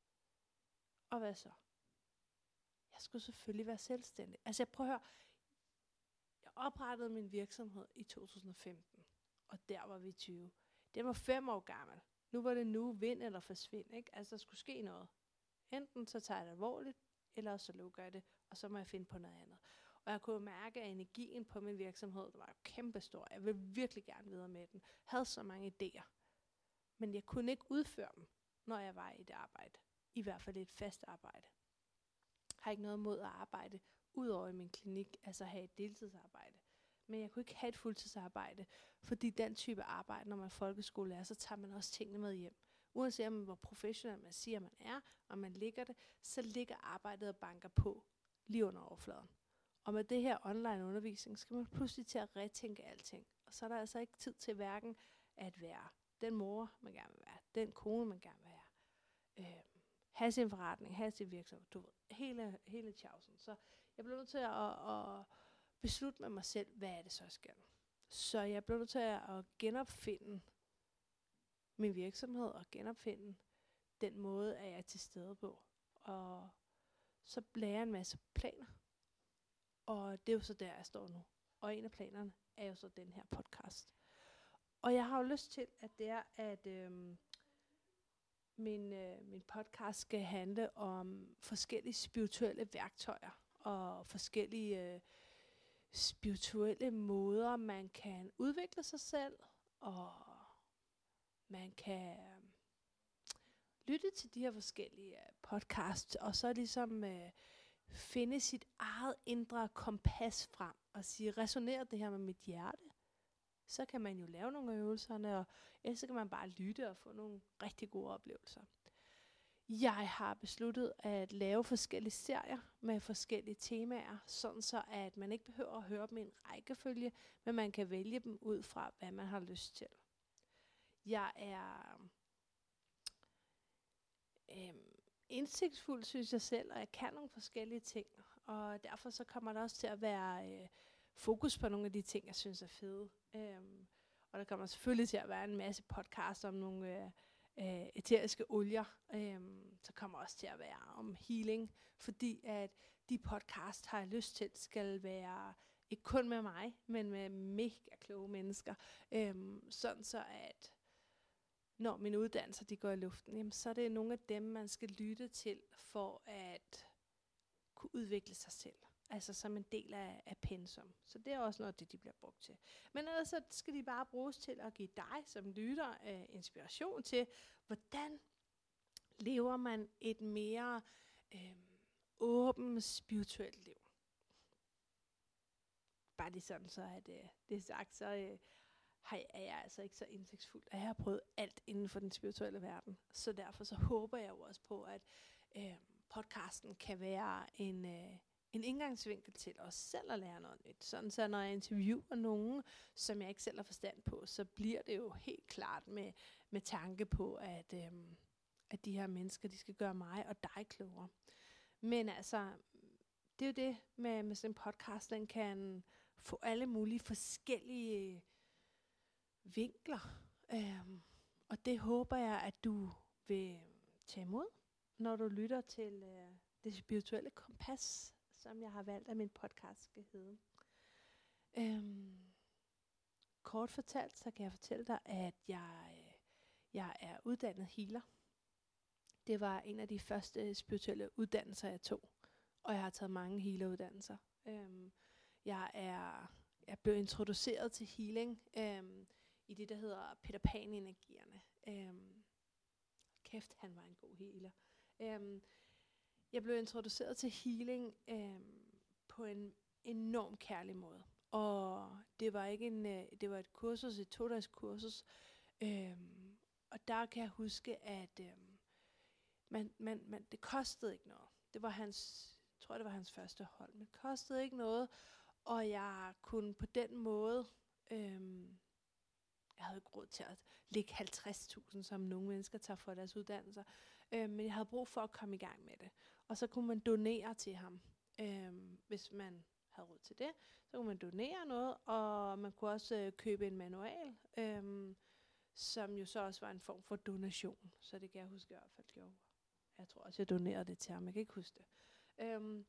Og hvad så? Jeg skulle selvfølgelig være selvstændig. Altså jeg prøver at høre. Jeg oprettede min virksomhed i to tusind og femten. Og der var vi tyve. Det var fem år gammel. Nu var det nu vind eller forsvind. Ikke? Altså der skulle ske noget. Enten så tager jeg det alvorligt, eller så lukker jeg det, og så må jeg finde på noget andet. Og jeg kunne mærke, at energien på min virksomhed var kæmpestor. Jeg ville virkelig gerne videre med den. Jeg havde så mange idéer. Men jeg kunne ikke udføre dem, når jeg var i det arbejde. I hvert fald et fast arbejde. Jeg har ikke noget mod at arbejde ud over i min klinik, altså have et deltidsarbejde. Men jeg kunne ikke have et fuldtidsarbejde, fordi den type arbejde, når man er folkeskolelærer, så tager man også tingene med hjem. Uanset om man hvor professionel man siger, man er, og man ligger det, så ligger arbejdet og banker på lige under overfladen. Og med det her online undervisning, skal man pludselig til at retænke alting. Og så er der altså ikke tid til hverken at være den mor, man gerne vil være, den kone, man gerne vil være, øh, have sin forretning, have sin virksomhed, du ved, hele, hele tjavsen. Så jeg blev nødt til at, at beslutte med mig selv, hvad er det så, jeg skal. Så jeg blev nødt til at genopfinde min virksomhed og genopfinde den måde, at jeg er til stede på. Og så lagde jeg en masse planer. Og det er jo så der, jeg står nu. Og en af planerne er jo så den her podcast. Og jeg har jo lyst til, at det er, at øhm, min, øh, min podcast skal handle om forskellige spirituelle værktøjer. Og forskellige øh, spirituelle måder, man kan udvikle sig selv. Og man kan lytte til de her forskellige uh, podcasts, og så ligesom uh, finde sit eget indre kompas frem, og sige, resonerer det her med mit hjerte? Så kan man jo lave nogle af øvelserne, og ellers så kan man bare lytte og få nogle rigtig gode oplevelser. Jeg har besluttet at lave forskellige serier med forskellige temaer, sådan så at man ikke behøver at høre dem i en rækkefølge, men man kan vælge dem ud fra, hvad man har lyst til. Jeg er øhm, indsigtsfuld, synes jeg selv, og jeg kan nogle forskellige ting, og derfor så kommer der også til at være øh, fokus på nogle af de ting, jeg synes er fede. Øhm, og der kommer selvfølgelig til at være en masse podcasts om nogle øh, øh, æteriske olier. Øhm, så kommer også til at være om healing, fordi at de podcast har jeg lyst til skal være ikke kun med mig, men med mega kloge mennesker. Øhm, sådan så at når mine uddannelser de går i luften, jamen, så er det nogle af dem, man skal lytte til for at kunne udvikle sig selv. Altså som en del af, af pensum. Så det er også noget af det, de bliver brugt til. Men ellers så skal de bare bruges til at give dig som lytter øh, inspiration til, hvordan lever man et mere øh, åbent spirituelt liv. Bare det sådan, så at øh, det er sagt, så øh, har, er jeg altså ikke så indsigtsfuld. Jeg har prøvet alt inden for den spirituelle verden. Så derfor så håber jeg jo også på, at øh, podcasten kan være en... Øh, en indgangsvinkel til os selv at lære noget nyt. Sådan så når jeg interviewer nogen, som jeg ikke selv har forstand på, så bliver det jo helt klart med, med tanke på, at, øhm, at de her mennesker, de skal gøre mig og dig klogere. Men altså, det er jo det med, med sådan en podcast, den kan få alle mulige forskellige vinkler. Øhm, og det håber jeg, at du vil tage imod, når du lytter til øh, det spirituelle kompas, som jeg har valgt, at min podcast skal hedde. Øhm, kort fortalt, så kan jeg fortælle dig, at jeg, øh, jeg er uddannet healer. Det var en af de første spirituelle uddannelser, jeg tog. Og jeg har taget mange healeruddannelser. Øhm, jeg er jeg blev introduceret til healing øhm, i det, der hedder Peter Pan-energierne. Øhm, kæft, han var en god healer. Øhm, Jeg blev introduceret til healing øhm, på en enorm kærlig måde. Og det var ikke en, øh, det var et kursus, et to-dages kursus. Øhm, og der kan jeg huske, at øhm, man, man, man, det kostede ikke noget. Det var hans, jeg tror det var hans første hold, men det kostede ikke noget. Og jeg kunne på den måde, øhm, jeg havde ikke råd til at lægge halvtreds tusind, som nogle mennesker tager for deres uddannelser. Øhm, men jeg havde brug for at komme i gang med det. Og så kunne man donere til ham, øhm, hvis man havde råd til det. Så kunne man donere noget, og man kunne også øh, købe en manual, øhm, som jo så også var en form for donation. Så det kan jeg huske, jeg i hvert fald gjorde. Jeg tror også, jeg donerede det til ham. Jeg kan ikke huske det. Øhm,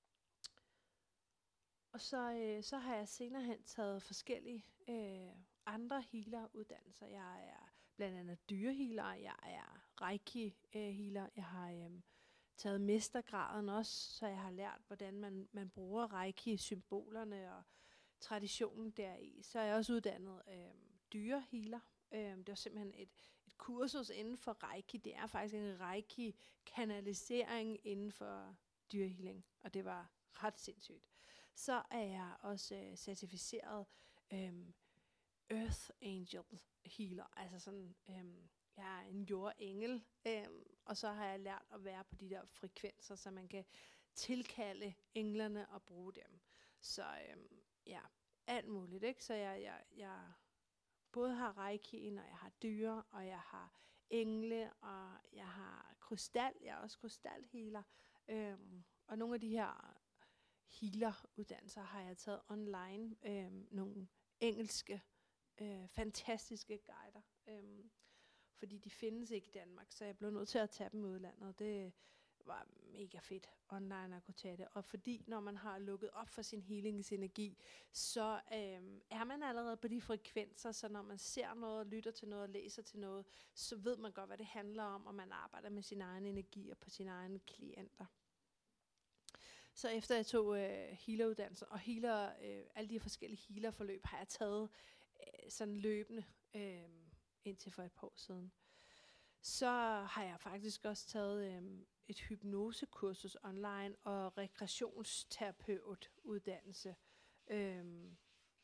og så, øh, så har jeg senere hen taget forskellige øh, andre healeruddannelser. Jeg er blandt andet dyrehealer, jeg er reiki-healer, jeg har øh, taget mestergraden også, så jeg har lært, hvordan man, man bruger reiki-symbolerne og traditionen deri. Så er jeg også uddannet øh, dyrehealer. Øh, det var simpelthen et, et kursus inden for reiki. Det er faktisk en reiki-kanalisering inden for dyrehealing, og det var ret sindssygt. Så er jeg også øh, certificeret øh, Earth Angel Healer, altså sådan, øhm, jeg er en jordengel, øhm, og så har jeg lært at være på de der frekvenser, så man kan tilkalde englerne og bruge dem. Så øhm, ja, alt muligt, ikke? Så jeg, jeg, jeg både har reikien, og jeg har dyre, og jeg har engle, og jeg har krystal, jeg er også krystalhealer, øhm, og nogle af de her healeruddannelser har jeg taget online, øhm, nogle engelske Øh, fantastiske guider, øhm, fordi de findes ikke i Danmark, så jeg blev nødt til at tage dem i udlandet. Det var mega fedt online at kunne tage det, og fordi når man har lukket op for sin healingsenergi, så øhm, er man allerede på de frekvenser, så når man ser noget, lytter til noget, læser til noget, så ved man godt, hvad det handler om, og man arbejder med sin egen energi og på sine egne klienter. Så efter jeg tog øh, healeruddannelsen og healer, øh, alle de forskellige healerforløb, har jeg taget sådan løbende, øh, indtil for et par år siden. så har jeg faktisk også taget øhm, et hypnosekursus online og rekreationsterapeutuddannelse. Øhm,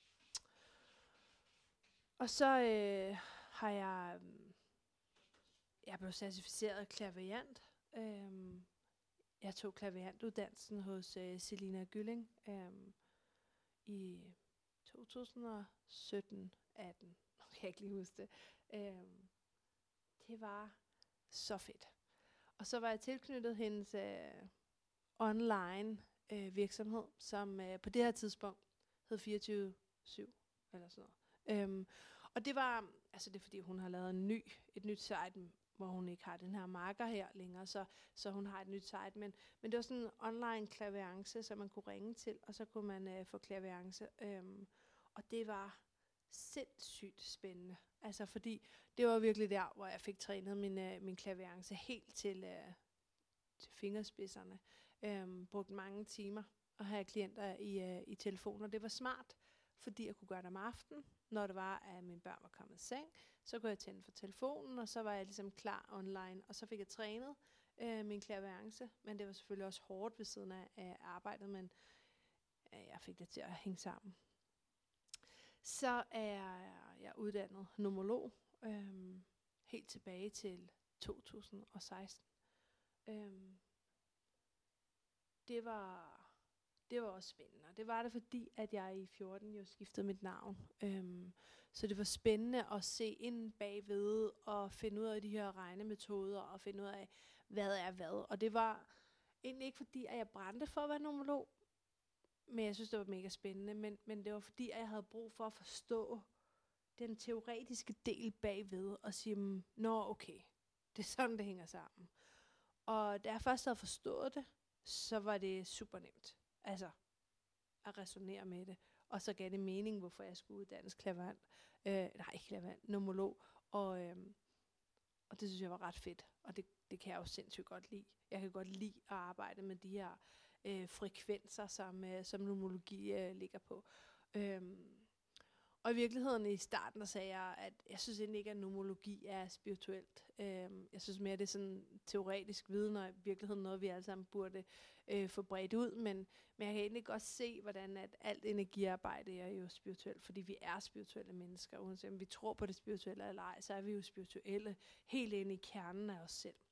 og så øh, har jeg, øhm, jeg blev certificeret clairvoyant. Øhm, jeg tog clairvoyantuddannelsen hos øh, Selina Gylling øhm, i to tusind sytten atten. Jeg kan ikke lige huske det. Øhm, det var så fedt. Og så var jeg tilknyttet hendes øh, online øh, virksomhed, som øh, på det her tidspunkt hed fireogtyve syv eller sådan noget. Øhm, og det var, altså det er fordi hun har lavet en ny, et nyt site, hvor hun ikke har den her marker her længere, så, så hun har et nyt site. Men, men det var sådan en online clairvoyance, som man kunne ringe til, og så kunne man øh, få clairvoyance. Øhm, og det var sindssygt spændende. Altså fordi det var virkelig der, hvor jeg fik trænet min, øh, min clairvoyance helt til, øh, til fingerspidserne. Øhm, brugt mange timer og have klienter i, øh, i telefon, og det var smart, fordi jeg kunne gøre det om aftenen, når det var, at mine børn var kommet i seng. Så kunne jeg tænde for telefonen, og så var jeg ligesom klar online, og så fik jeg trænet øh, min clairvoyance, men det var selvfølgelig også hårdt ved siden af, af arbejdet, men øh, jeg fik det til at hænge sammen. Så er jeg uddannet nomolog, øhm, helt tilbage til to tusind og seksten. Øhm, det var det var også spændende, og det var det, fordi at jeg i fjorten jo skiftede mit navn. Øhm, så det var spændende at se ind bagved og finde ud af de her regnemetoder og finde ud af, hvad er hvad. Og det var egentlig ikke fordi, at jeg brændte for at være nomolog, men jeg synes, det var mega spændende. Men, men det var fordi, at jeg havde brug for at forstå den teoretiske del bagved og sige, nå okay, det er sådan, det hænger sammen. Og da jeg først havde forstået det, så var det super nemt. Altså, at resonere med det. Og så gav det mening, hvorfor jeg skulle uddannes clairvoyant. Øh, nej, ikke clairvoyant, nomolog. Og, øhm, og det synes jeg var ret fedt. Og det, det kan jeg jo sindssygt godt lide. Jeg kan godt lide at arbejde med de her øh, frekvenser, som, øh, som nomologi øh, ligger på. Øhm, og i virkeligheden i starten, der sagde jeg, at jeg synes egentlig ikke, at nomologi er spirituelt. Øhm, jeg synes mere, det er sådan teoretisk viden, og i virkeligheden noget, vi alle sammen burde øh, få bredt ud. Men, men jeg kan egentlig godt se, hvordan at alt energiarbejde er jo spirituelt, fordi vi er spirituelle mennesker. Uanset om vi tror på det spirituelle eller ej, så er vi jo spirituelle helt inde i kernen af os selv.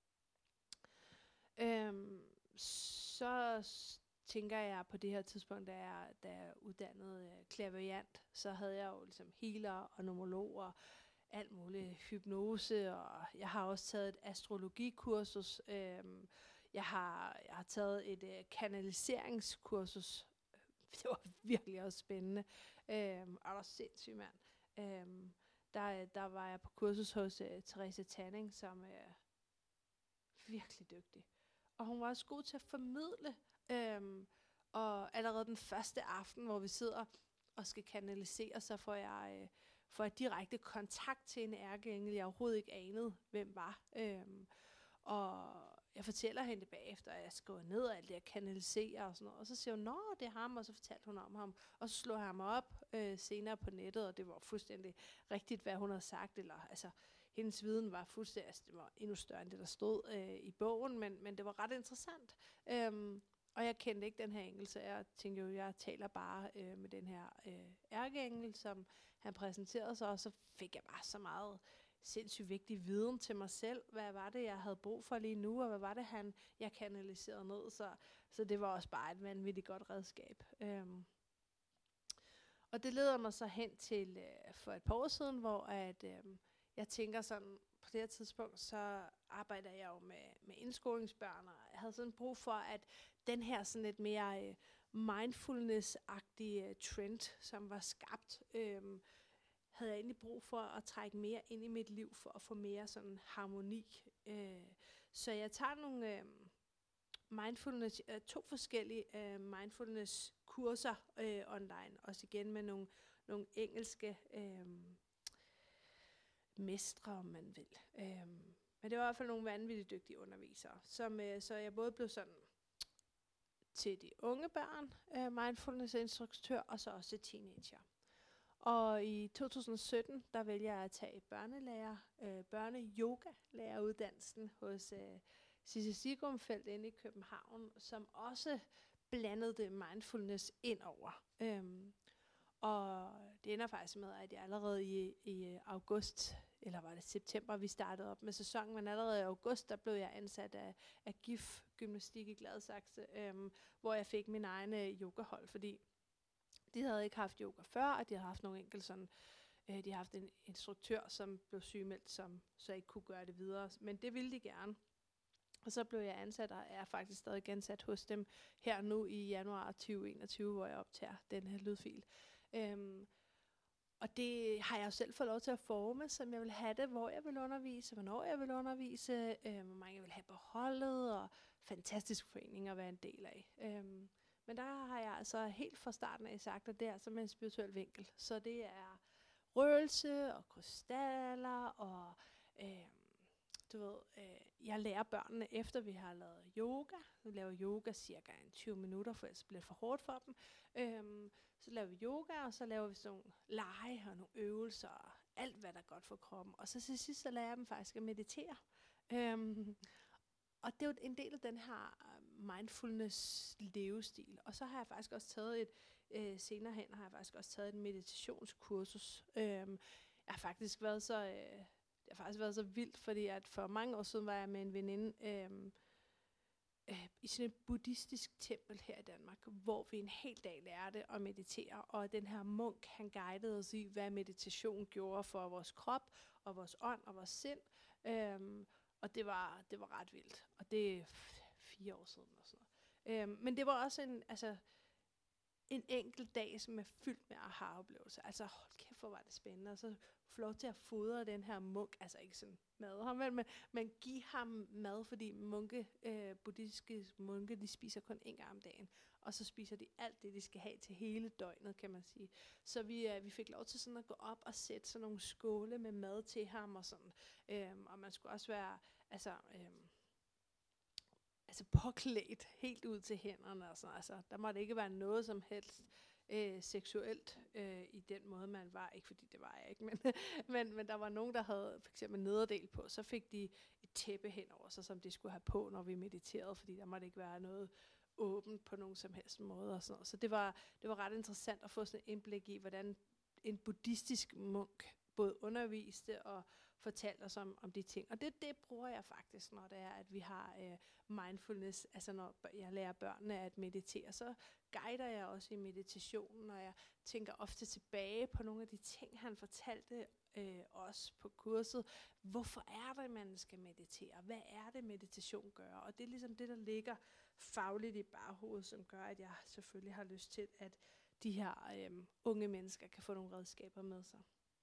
Øhm, så tænker jeg på det her tidspunkt, da jeg, da jeg uddannede uh, clairvoyant, så havde jeg jo ligesom healer og nomolog og alt muligt hypnose, og jeg har også taget et astrologikursus. Øhm, jeg, har, jeg har taget et uh, kanaliseringskursus. Det var virkelig også spændende. Øhm, og der var sindssygt, mand. Øhm, der, der var jeg på kursus hos uh, Therese Tanning, som er virkelig dygtig. Og hun var også god til at formidle. Øhm, og allerede den første aften, hvor vi sidder og skal kanalisere, så får jeg, øh, får jeg direkte kontakt til en ærkeengel, jeg overhovedet ikke anede, hvem var. Øhm, og jeg fortæller hende det bagefter, at jeg skriver ned og alt det, jeg kanaliserer og sådan noget. Og så siger hun, nå, det er ham, og så fortalte hun om ham. Og så slog jeg ham op øh, senere på nettet, og det var fuldstændig rigtigt, hvad hun havde sagt. Eller, altså, hendes viden var fuldstændig, altså, det var endnu større end det, der stod øh, i bogen, men, men det var ret interessant. Øhm, og jeg kendte ikke den her engel, så jeg tænkte jo, jeg taler bare øh, med den her øh, ærkeengel, som han præsenterede sig, og så fik jeg bare så meget sindssygt vigtig viden til mig selv. Hvad var det, jeg havde brug for lige nu, og hvad var det, han, jeg kanaliserede ned, så, så det var også bare et vanvittigt godt redskab. Øhm. Og det leder mig så hen til øh, for et par år siden, hvor at, øh, jeg tænker sådan, på det her tidspunkt, så arbejder jeg jo med, med indskolingsbørn, og jeg havde sådan brug for, at den her sådan lidt mere øh, mindfulness-agtige trend, som var skabt, øh, havde jeg egentlig brug for at trække mere ind i mit liv, for at få mere sådan harmoni. Øh, så jeg tager nogle øh, mindfulness, øh, to forskellige øh, mindfulness-kurser øh, online, også igen med nogle, nogle engelske øh, mestre, om man vil. Øh, men det var i hvert fald nogle vanvittigt dygtige undervisere, som, øh, så jeg både blev sådan til de unge børn, øh, mindfulness-instruktør, og så også til teenager. Og i to tusind sytten, der vælger jeg at tage børnelærer, øh, børne-yoga-læreruddannelsen hos øh, Sisse Sigumfeldt inde i København, som også blandede det mindfulness ind over. Øhm, og det ender faktisk med, at jeg allerede i, i august, eller var det september, vi startede op med sæsonen, men allerede i august, der blev jeg ansat af, af G I F Gymnastik i Gladsaxe, øhm, hvor jeg fik min egen øh, yogahold, fordi de havde ikke haft yoga før, og de havde haft nogle enkelte sådan, øh, de havde haft en instruktør, som blev sygemeldt, som så ikke kunne gøre det videre, men det ville de gerne. Og så blev jeg ansat, og er faktisk stadig ansat hos dem her nu i januar tyve enogtyve, hvor jeg optager den her lydfil. Øhm, og det har jeg jo selv fået lov til at forme, som jeg vil have det, hvor jeg vil undervise, hvornår jeg vil undervise, øhm, hvor mange jeg vil have på holdet, og fantastisk forening at være en del af. Øhm, men der har jeg altså helt fra starten af sagt, at det er som en spirituel vinkel. Så det er røgelse og krystaller og... Øhm, Du ved, øh, jeg lærer børnene, efter vi har lavet yoga. Vi laver yoga cirka en tyve minutter, for ellers bliver det for hårdt for dem. Øhm, så laver vi yoga, og så laver vi sådan nogle lege og nogle øvelser, og alt hvad der er godt for kroppen. Og så til sidst, så lærer jeg dem faktisk at meditere. Øhm, og det er jo en del af den her mindfulness-levestil. Og så har jeg faktisk også taget et, øh, senere hen har jeg faktisk også taget et meditationskursus. Øhm, jeg har faktisk været så... Øh, Det har faktisk været så vildt, fordi at for mange år siden var jeg med en veninde øhm, øh, i sådan et buddhistisk tempel her i Danmark, hvor vi en hel dag lærte at meditere, og den her munk, han guidede os i, hvad meditation gjorde for vores krop, og vores ånd, og vores sind, øhm, og det var, det var ret vildt, og det er fire år siden og sådan noget. Øhm, men det var også en, altså, en enkelt dag, som er fyldt med aha-oplevelser. Altså, hold kæft, hvor var det spændende. Og så få lov til at fodre den her munk, altså ikke sådan mad ham, men, men give ham mad, fordi munke, øh, buddhistiske munke, de spiser kun en gang om dagen. Og så spiser de alt det, de skal have til hele døgnet, kan man sige. Så vi, øh, vi fik lov til sådan at gå op og sætte sådan nogle skåle med mad til ham og sådan. Øhm, og man skulle også være, altså... Øhm, altså påklædt helt ud til hænderne og sådan. Altså, der måtte ikke være noget som helst øh, seksuelt øh, i den måde, man var. Ikke fordi det var jeg ikke, men, men, men der var nogen, der havde for eksempel nederdel på. Så fik de et tæppe hen over sig, som de skulle have på, når vi mediterede, fordi der måtte ikke være noget åbent på nogen som helst måde. Og sådan noget. Så det var, det var ret interessant at få sådan et indblik i, hvordan en buddhistisk munk både underviste og fortalte os om, om de ting. Og det, det bruger jeg faktisk, når det er, at vi har øh, mindfulness. Altså når jeg lærer børnene at meditere, så guider jeg også i meditationen, og jeg tænker ofte tilbage på nogle af de ting, han fortalte øh, os på kurset. Hvorfor er det, man skal meditere? Hvad er det, meditation gør? Og det er ligesom det, der ligger fagligt i baghovedet, som gør, at jeg selvfølgelig har lyst til, at de her øh, unge mennesker kan få nogle redskaber med sig.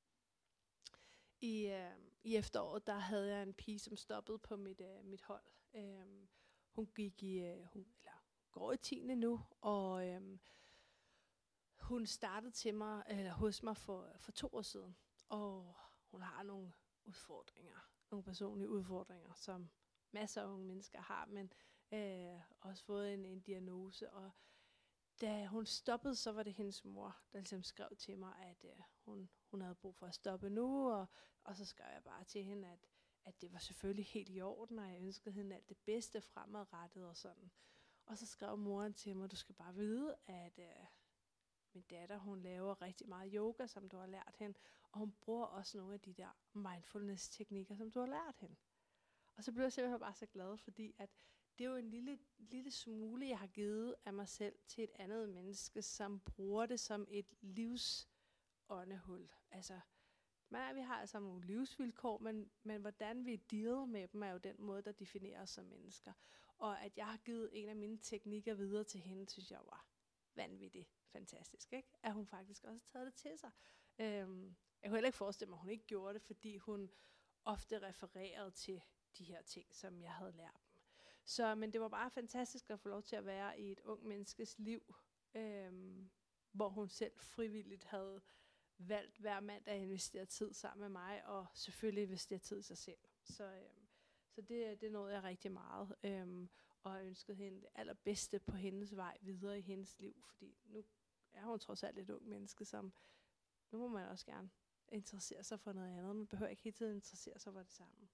I, øh, I efteråret, der havde jeg en pige, som stoppede på mit, øh, mit hold. Øhm, hun gik i, øh, hun, eller går i tiende nu, og øhm, hun startede til mig, eller hos mig for, for to år siden. Og hun har nogle udfordringer, nogle personlige udfordringer, som masser af unge mennesker har, men øh, også fået en, en diagnose. Og da hun stoppede, så var det hendes mor, der ligesom skrev til mig, at øh, hun, hun havde brug for at stoppe nu, og, og så skrev jeg bare til hende, at, at det var selvfølgelig helt i orden, og jeg ønskede hende alt det bedste fremadrettet og sådan. Og så skrev moren til mig, du skal bare vide, at øh, min datter, hun laver rigtig meget yoga, som du har lært hende, og hun bruger også nogle af de der mindfulness-teknikker, som du har lært hende. Og så blev jeg simpelthen bare så glad, fordi at det er jo en lille, lille smule, jeg har givet af mig selv til et andet menneske, som bruger det som et livsåndehul. Altså, man, vi har altså nogle livsvilkår, men, men hvordan vi dealer med dem, er jo den måde, der definerer os som mennesker. Og at jeg har givet en af mine teknikker videre til hende, synes jeg var vanvittigt fantastisk, ikke? At hun faktisk også taget det til sig. Øhm, jeg kunne heller ikke forestille mig, at hun ikke gjorde det, fordi hun ofte refererede til de her ting, som jeg havde lært dem. Så, men det var bare fantastisk at få lov til at være i et ung menneskes liv, øhm, hvor hun selv frivilligt havde valgt hver mandag at investere tid sammen med mig, og selvfølgelig investere tid i sig selv. Så, øhm, så det, det nåede jeg rigtig meget, øhm, og jeg ønskede hende det allerbedste på hendes vej videre i hendes liv, fordi nu er hun trods alt et ung menneske, som nu må man også gerne interessere sig for noget andet. Man behøver ikke hele tiden interessere sig for det samme.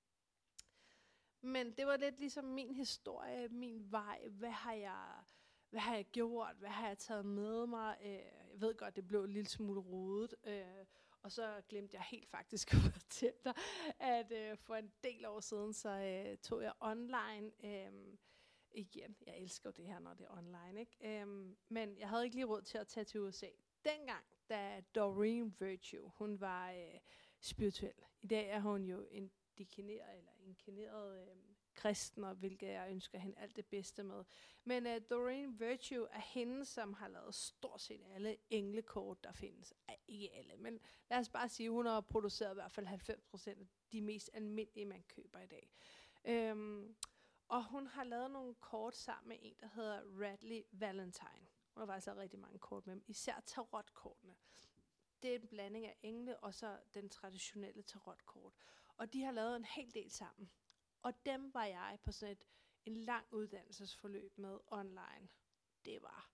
Men det var lidt ligesom min historie, min vej. Hvad har jeg, hvad har jeg gjort? Hvad har jeg taget med mig? Øh, jeg ved godt, det blev en lille smule rodet. Øh, og så glemte jeg helt faktisk at fortælle dig, at øh, for en del år siden, så øh, tog jeg online. Øh, igen, jeg elsker jo det her, når det er online, ikke? Øh, men jeg havde ikke lige råd til at tage til U S A. Dengang, da Doreen Virtue, hun var øh, spirituel. I dag er hun jo en dekineret eller inkarneret øh, kristen, og hvilket jeg ønsker hende alt det bedste med. Men uh, Doreen Virtue er hende, som har lavet stort set alle englekort, der findes. Ej, ikke alle, men lad os bare sige, hun har produceret i hvert fald halvfems procent af de mest almindelige, man køber i dag. Um, og hun har lavet nogle kort sammen med en, der hedder Radleigh Valentine. Hun har faktisk lavet rigtig mange kort med dem, især tarotkortene. Det er en blanding af engle og så den traditionelle tarotkort. Og de har lavet en hel del sammen. Og dem var jeg på sådan et en lang uddannelsesforløb med online. Det var,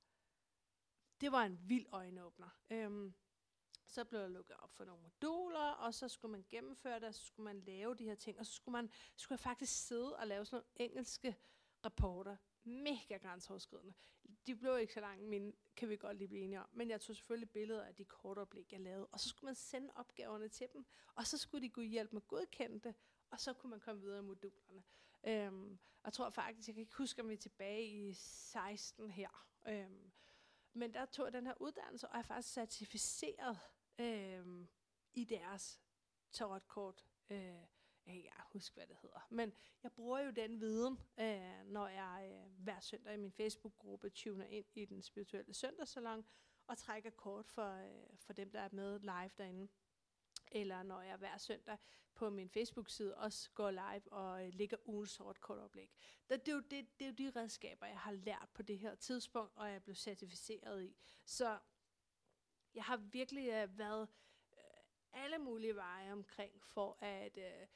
det var en vild øjenåbner. Øhm, så blev der lukket op for nogle moduler, og så skulle man gennemføre det, og så skulle man lave de her ting, og så skulle man skulle jeg faktisk sidde og lave sådan nogle engelske rapporter. Mega grænseoverskridende. De blev ikke så lange, men kan vi godt lige blive enige om. Men jeg tog selvfølgelig billeder af de kortoplæg, jeg lavede. Og så skulle man sende opgaverne til dem. Og så skulle de kunne hjælpe med godkendte. Og så kunne man komme videre i modulerne. Øhm, jeg tror faktisk, jeg kan ikke huske, om vi er tilbage i seksten her. Øhm, men der tog jeg den her uddannelse, og er faktisk certificeret øhm, i deres tarotkort. Øh, Jeg kan ikke huske, hvad det hedder. Men jeg bruger jo den viden, øh, når jeg øh, hver søndag i min Facebook-gruppe tuner ind i den spirituelle søndagssalon og trækker kort for, øh, for dem, der er med live derinde. Eller når jeg hver søndag på min Facebook-side også går live og øh, lægger ugens tarotkortoplæg. Det, det, er jo det, det er jo de redskaber, jeg har lært på det her tidspunkt, og jeg blev certificeret i. Så jeg har virkelig øh, været øh, alle mulige veje omkring for at Øh,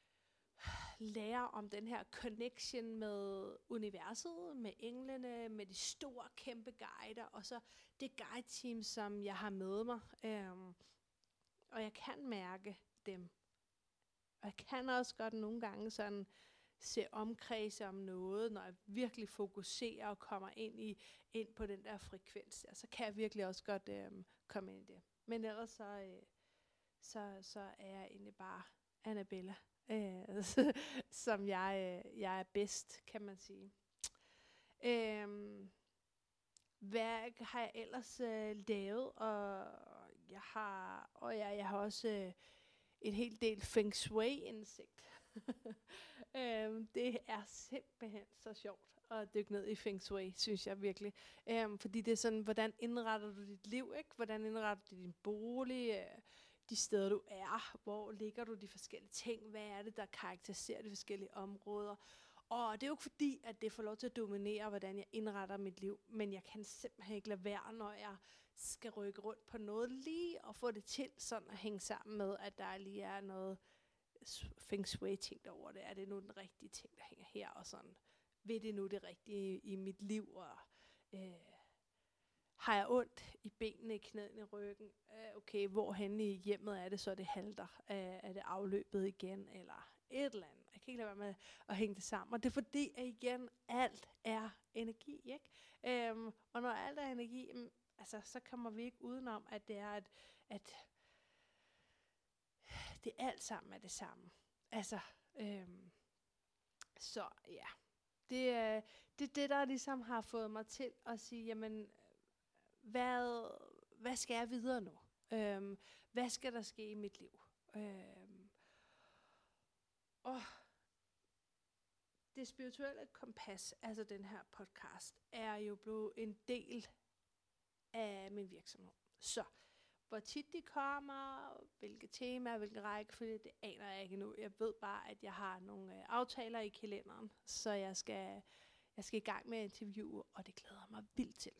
lære om den her connection med universet, med englene, med de store, kæmpe guider, og så det guide-team, som jeg har med mig. Øhm, og jeg kan mærke dem. Og jeg kan også godt nogle gange sådan se omkredse om noget, når jeg virkelig fokuserer og kommer ind, i, ind på den der frekvens. Ja, så kan jeg virkelig også godt øhm, komme ind i det. Men ellers så, øh, så, så er jeg egentlig bare Annabella. Øh, som jeg, øh, jeg er bedst, kan man sige. Øhm, hvad har jeg ellers øh, lavet? Og jeg har, og jeg, jeg har også øh, et helt del feng shui-indsigt. øhm, det er simpelthen så sjovt at dykke ned i feng shui, synes jeg virkelig. Øhm, fordi det er sådan, hvordan indretter du dit liv, ikke? Hvordan indretter du din bolig? Øh, de steder, du er, hvor ligger du de forskellige ting, hvad er det, der karakteriserer de forskellige områder. Og det er jo ikke fordi, at det får lov til at dominere, hvordan jeg indretter mit liv, men jeg kan simpelthen ikke lade være, når jeg skal rykke rundt på noget lige, og få det til sådan at hænge sammen med, at der lige er noget feng shui ting over det. Er det nu den rigtige ting, der hænger her, og sådan, ved det nu det rigtige i mit liv, og øh, har jeg ondt i benene, i knæene, i ryggen? Uh, okay, hvorhen i hjemmet er det så, det halter? Uh, er det afløbet igen, eller et eller andet? Jeg kan ikke lade være med at hænge det sammen. Og det er fordi, at igen, alt er energi, ikke? Um, og når alt er energi, um, altså, så kommer vi ikke udenom, at det er, at, at det alt sammen er det samme. Altså, um, så ja. Det er det, det, der ligesom har fået mig til at sige, jamen, Hvad, hvad skal jeg videre nu? Øhm, hvad skal der ske i mit liv? Øhm, og det spirituelle kompas, altså den her podcast, er jo blevet en del af min virksomhed. Så hvor tit de kommer, hvilke temaer, hvilke rækkefølge, det aner jeg ikke nu. Jeg ved bare, at jeg har nogle øh, aftaler i kalenderen, så jeg skal, jeg skal i gang med at interviewe, og det glæder mig vildt til.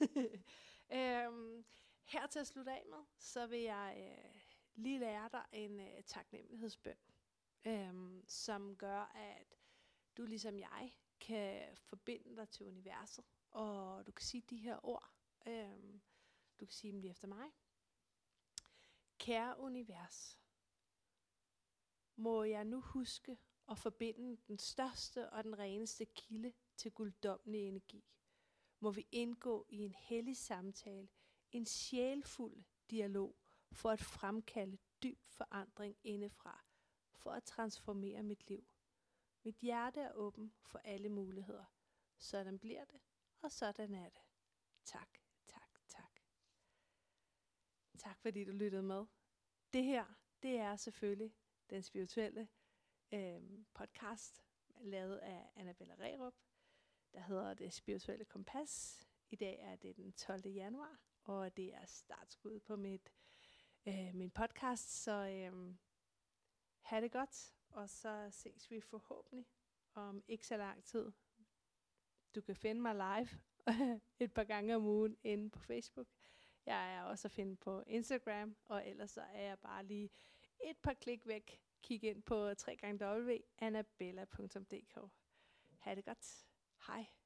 Øhm, her til at slutte af med, så vil jeg øh, lige lære dig en øh, taknemmelighedsbøn, øhm, som gør, at du ligesom jeg kan forbinde dig til universet, og du kan sige de her ord. Øhm, du kan sige dem lige efter mig. Kære univers, må jeg nu huske at forbinde den største og den reneste kilde til guddommelig energi. Må vi indgå i en hellig samtale, en sjælfuld dialog, for at fremkalde dyb forandring indefra, for at transformere mit liv. Mit hjerte er åben for alle muligheder. Sådan bliver det, og sådan er det. Tak, tak, tak. Tak fordi du lyttede med. Det her, det er selvfølgelig den spirituelle øh, podcast, lavet af Annabella Rerup, der hedder Det Spirituelle Kompas. I dag er det den tolvte januar, og det er startskud på mit, øh, min podcast, så øh, ha' det godt, og så ses vi forhåbentlig om ikke så lang tid. Du kan finde mig live et par gange om ugen inde på Facebook. Jeg er også at finde på Instagram, og ellers så er jeg bare lige et par klik væk. Kig ind på w w w punktum annabella punktum d k. Ha' det godt. Hej.